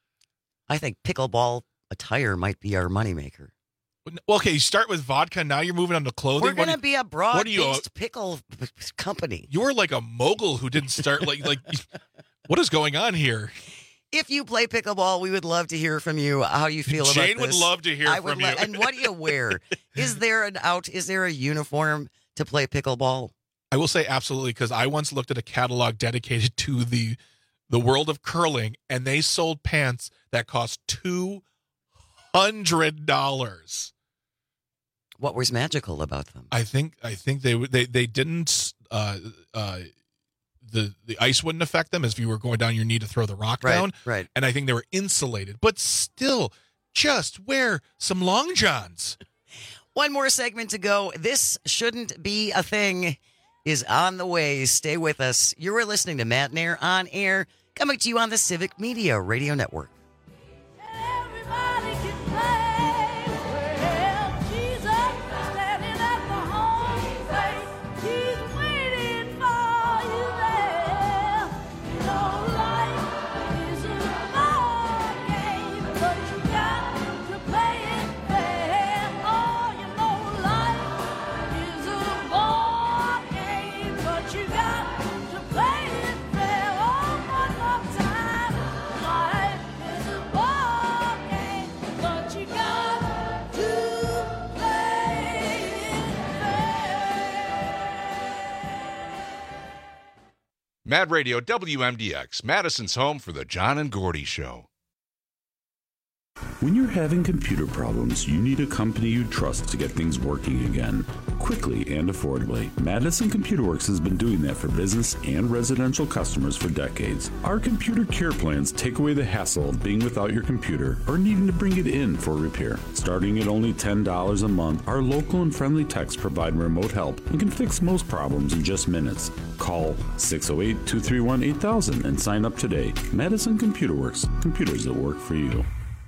I think pickleball attire might be our moneymaker. Well, okay, you start with vodka. Now you're moving on to clothing. We're going to be a broad-based uh, pickle company. You're like a mogul who didn't start like like. What is going on here? If you play pickleball, we would love to hear from you. How you feel Jane about this? Jane would love to hear I from would you. Lo- and what do you wear? Is there an out? Is there a uniform to play pickleball? I will say absolutely, because I once looked at a catalog dedicated to the the world of curling, and they sold pants that cost two hundred dollars. What was magical about them? I think I think they they they didn't. Uh, uh, the the ice wouldn't affect them as if you were going down your knee to throw the rock right, down. Right. And I think they were insulated, but still, just wear some long johns. One more segment to go. This shouldn't be a thing is on the way. Stay with us. You're listening to Matt Nair on air, coming to you on the Civic Media Radio Network. Everybody can play. Well, Jesus standing at the home plate. He's waiting for you there. You know, life is a ball game, but you got to play it fair. Oh, you know, life is a ball game, but you got to play it fair. Oh, one more time. Life is a ball game, but you got to play it fair. Mad Radio W M D X, Madison's home for the John and Gordy Show. When you're having computer problems, you need a company you trust to get things working again, quickly and affordably. Madison Computer Works has been doing that for business and residential customers for decades. Our computer care plans take away the hassle of being without your computer or needing to bring it in for repair. Starting at only ten dollars a month, our local and friendly techs provide remote help and can fix most problems in just minutes. Call six oh eight, two three one, eight thousand and sign up today. Madison Computer Works, computers that work for you.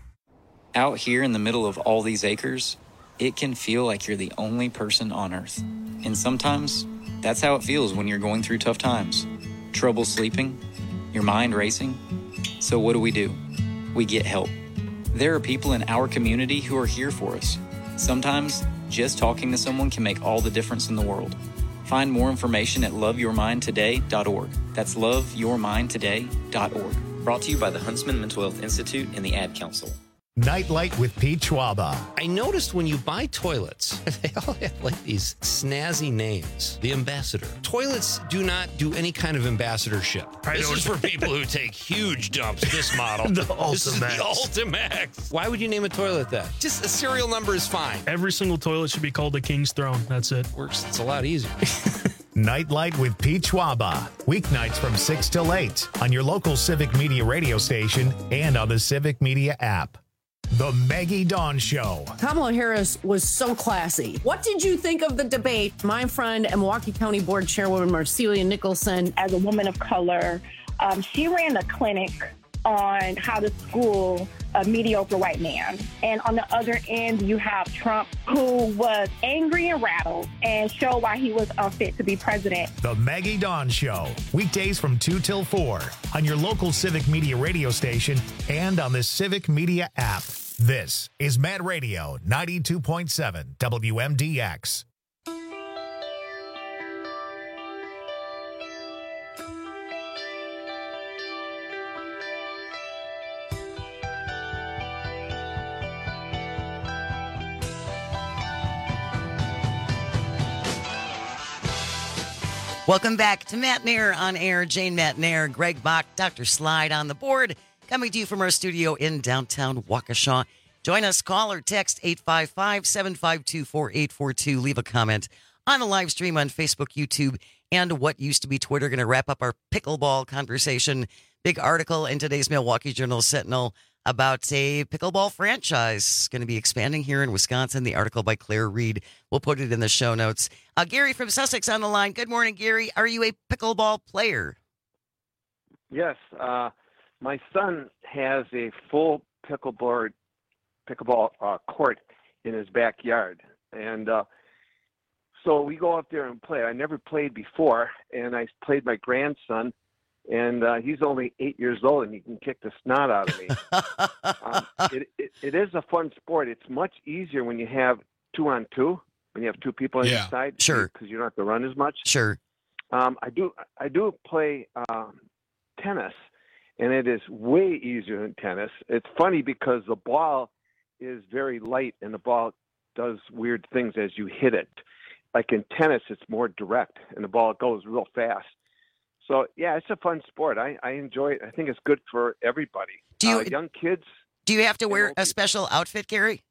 Out here in the middle of all these acres, it can feel like you're the only person on Earth. And sometimes, that's how it feels when you're going through tough times. Trouble sleeping, your mind racing. So what do we do? We get help. There are people in our community who are here for us. Sometimes, just talking to someone can make all the difference in the world. Find more information at love your mind today dot org. That's love your mind today dot org. Brought to you by the Huntsman Mental Health Institute and the Ad Council. Nightlight with Pete Schwaba. I noticed when you buy toilets, they all have like these snazzy names. The Ambassador. Toilets do not do any kind of ambassadorship. I this don't- is for people who take huge dumps. This model. The This is the Ultimax. Ultimax. Why would you name a toilet that? Just a serial number is fine. Every single toilet should be called a King's Throne. That's it. Works. It's a lot easier. Nightlight with Pete Schwaba. Weeknights from six till eight on your local Civic Media radio station and on the Civic Media app. The Maggie Dawn Show. Kamala Harris was so classy. What did you think of the debate? My friend and Milwaukee County Board Chairwoman Marcelia Nicholson. As a woman of color, um, she ran a clinic on how to school a mediocre white man. And on the other end, you have Trump, who was angry and rattled and showed why he was unfit to be president. The Maggie Dawn Show. Weekdays from two till four on your local Civic Media radio station and on the Civic Media app. This is Mad Radio ninety-two point seven W M D X. Welcome back to Matt Nair on air. Jane Matt Nair, Greg Bach, Doctor Slide on the board. Coming to you from our studio in downtown Waukesha. Join us, call or text eight five five, seven five two, four eight four two. Leave a comment on the live stream on Facebook, YouTube, and what used to be Twitter. Going to wrap up our pickleball conversation. Big article in today's Milwaukee Journal Sentinel about a pickleball franchise going to be expanding here in Wisconsin. The article by Claire Reed. We'll put it in the show notes. Uh, Gary from Sussex on the line. Good morning, Gary. Are you a pickleball player? Yes. Uh, my son has a full pickleball pickleball uh, court in his backyard. And uh, so we go out there and play. I never played before, and I played my grandson. And uh, he's only eight years old, and he can kick the snot out of me. um, it, it, it is a fun sport. It's much easier when you have two on two, when you have two people on Yeah, each side. sure. Because you don't have to run as much. Sure. Um, I do. I do play um, tennis, and it is way easier than tennis. It's funny because the ball is very light, and the ball does weird things as you hit it. Like in tennis, it's more direct, and the ball goes real fast. So, yeah, it's a fun sport. I, I enjoy it. I think it's good for everybody. Do you- uh, young kids, Do you have to wear a special outfit, Gary?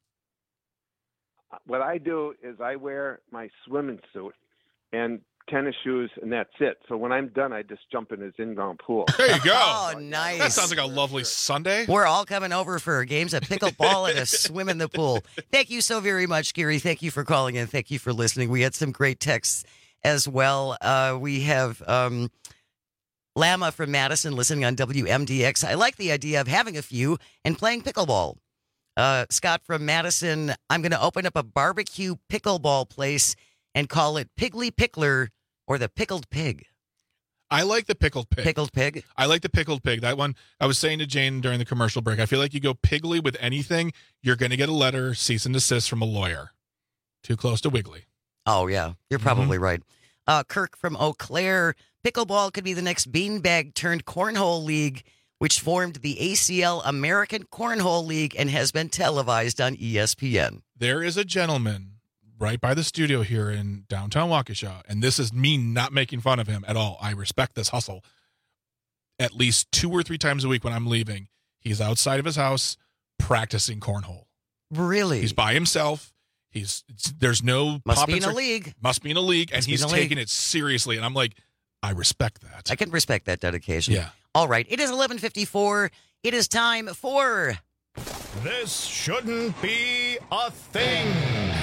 what I do is I wear my swimming suit and tennis shoes, and that's it. So when I'm done, I just jump in his in-ground pool. There you go. Oh, nice. That sounds like a lovely Sunday. We're all coming over for games of pickleball and a swim in the pool. Thank you so very much, Gary. Thank you for calling in. Thank you for listening. We had some great texts as well. Uh, we have um, Lama from Madison listening on W M D X. I like the idea of having a few and playing pickleball. Uh, Scott from Madison, I'm going to open up a barbecue pickleball place and call it Piggly Pickler or the Pickled Pig. I like the pickled pig. Pickled pig? I like the pickled pig. That one, I was saying to Jane during the commercial break, I feel like you go piggly with anything, you're going to get a letter, cease and desist from a lawyer. Too close to wiggly. Oh, yeah. You're probably right. Uh, Kirk from Eau Claire, pickleball could be the next beanbag turned cornhole league, which formed the A C L American Cornhole League and has been televised on E S P N. There is a gentleman right by the studio here in downtown Waukesha, and this is me not making fun of him at all. I respect this hustle. At least two or three times a week when I'm leaving, he's outside of his house practicing cornhole. Really? He's by himself. He's there's no Must pop be in a insert- league. Must be in a league, and Must be he's in a league. taking it seriously. And I'm like, I respect that. I can respect that dedication. Yeah. All right. It is eleven fifty-four. It is time for This shouldn't be a thing.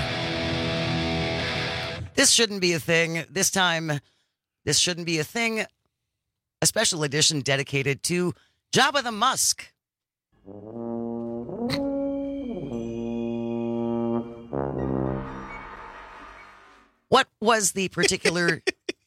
This Shouldn't Be a Thing. This time, This Shouldn't Be a Thing, a special edition dedicated to Jabba the Musk. What was the particular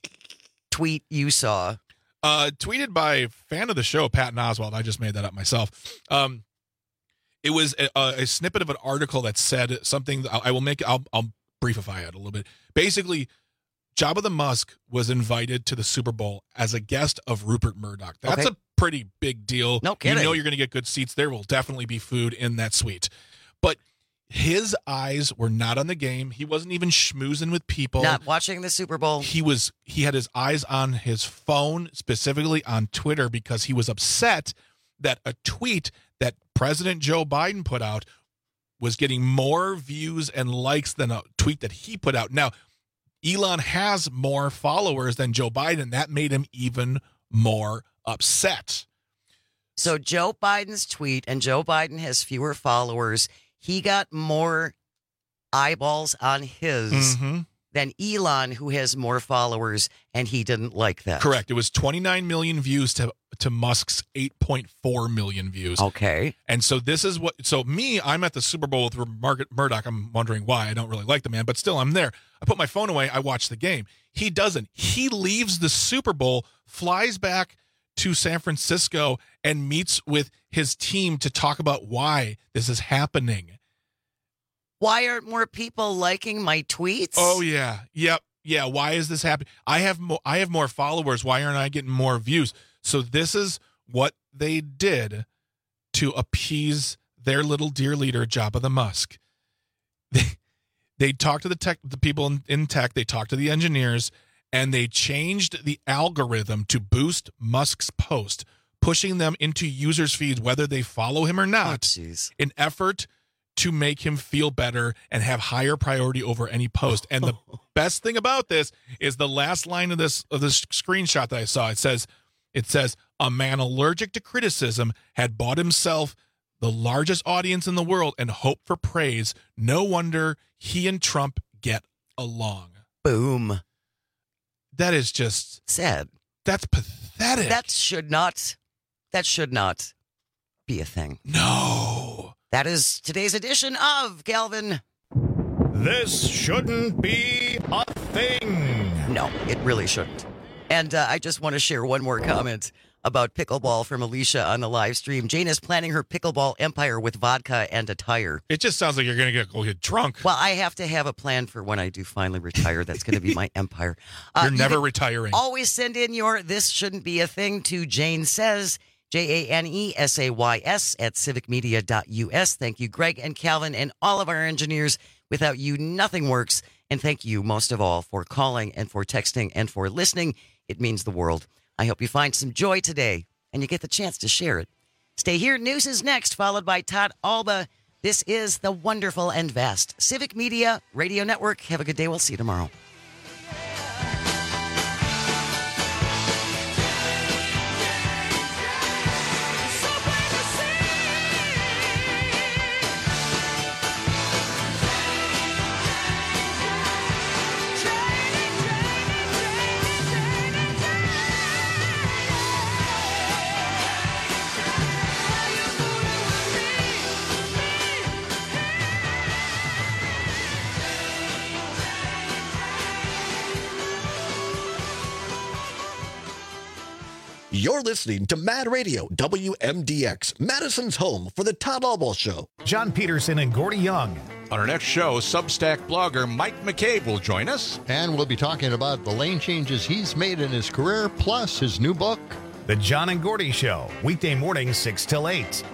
tweet you saw? Uh, tweeted by fan of the show, Patton Oswald. I just made that up myself. Um, it was a, a snippet of an article that said something. I will make. I'll, I'll briefify it a little bit. Basically, Jabba the Musk was invited to the Super Bowl as a guest of Rupert Murdoch. That's Okay. a pretty big deal. No kidding. You know you're going to get good seats. There will definitely be food in that suite. But his eyes were not on the game. He wasn't even schmoozing with people. Not watching the Super Bowl. He was. He had his eyes on his phone, specifically on Twitter, because he was upset that a tweet that President Joe Biden put out was getting more views and likes than a tweet that he put out. Now, Elon has more followers than Joe Biden. That made him even more upset. So Joe Biden's tweet, and Joe Biden has fewer followers. He got more eyeballs on his Mm-hmm. than Elon, who has more followers, and he didn't like that. Correct. It was twenty-nine million views to to Musk's eight point four million views. Okay. And so this is what, so me, I'm at the Super Bowl with Margaret Murdoch. I'm wondering why. I don't really like the man, but still I'm there. I put my phone away. I watch the game. He doesn't. He leaves the Super Bowl, flies back to San Francisco, and meets with his team to talk about why this is happening. Why aren't more people liking my tweets? Oh yeah. Yep. Yeah. Why is this happening? I have more, I have more followers. Why aren't I getting more views? So this is what they did to appease their little dear leader, Jabba the Musk. They, they talked to the tech, the people in, in tech, they talked to the engineers, and they changed the algorithm to boost Musk's post, pushing them into users' feeds, whether they follow him or not, oh, in effort to make him feel better and have higher priority over any post. And the best thing about this is the last line of this of this screenshot that I saw. It says, it says, a man allergic to criticism had bought himself the largest audience in the world and hoped for praise. No wonder he and Trump get along. Boom. That is just sad. That's pathetic. That should not, that should not be a thing. No. That is today's edition of Galvin. This shouldn't be a thing. No, it really shouldn't. And uh, I just want to share one more comment about pickleball from Alicia on the live stream. Jane is planning her pickleball empire with vodka and a tire. It just sounds like you're going to get, go get drunk. Well, I have to have a plan for when I do finally retire. That's going to be my empire. Uh, You're you never can retiring. Always send in your This Shouldn't Be a Thing to Jane Says, J A N E S A Y S, at civic media dot U S. Thank you, Greg and Calvin, and all of our engineers. Without you, nothing works. And thank you, most of all, for calling and for texting and for listening. It means the world. I hope you find some joy today and you get the chance to share it. Stay here. News is next, followed by Todd Alba. This is the wonderful and vast Civic Media Radio Network. Have a good day. We'll see you tomorrow. You're listening to Mad Radio, W M D X, Madison's home for the Todd Alba Show. John Peterson and Gordy Young. On our next show, Substack blogger Mike McCabe will join us. And we'll be talking about the lane changes he's made in his career, plus his new book. The John and Gordy Show, weekday mornings six till eight.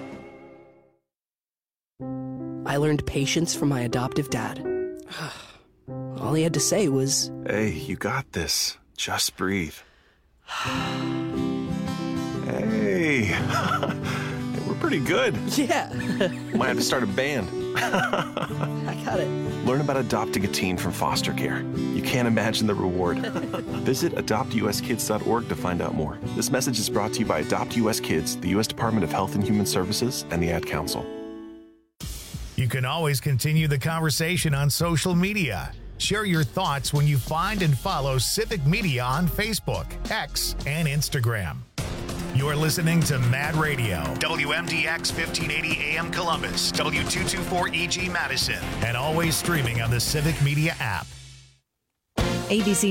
I learned patience from my adoptive dad. All he had to say was, "Hey, you got this. Just breathe." Hey, we're pretty good. Yeah. Might have to start a band. I got it. Learn about adopting a teen from foster care. You can't imagine the reward. Visit adopt u s kids dot org to find out more. This message is brought to you by Adopt U S Kids, the U S Department of Health and Human Services, and the Ad Council. You can always continue the conversation on social media. Share your thoughts when you find and follow Civic Media on Facebook, X, and Instagram. You're listening to Mad Radio, W M D X fifteen eighty A M Columbus, W two twenty-four E G Madison, and always streaming on the Civic Media app. A B C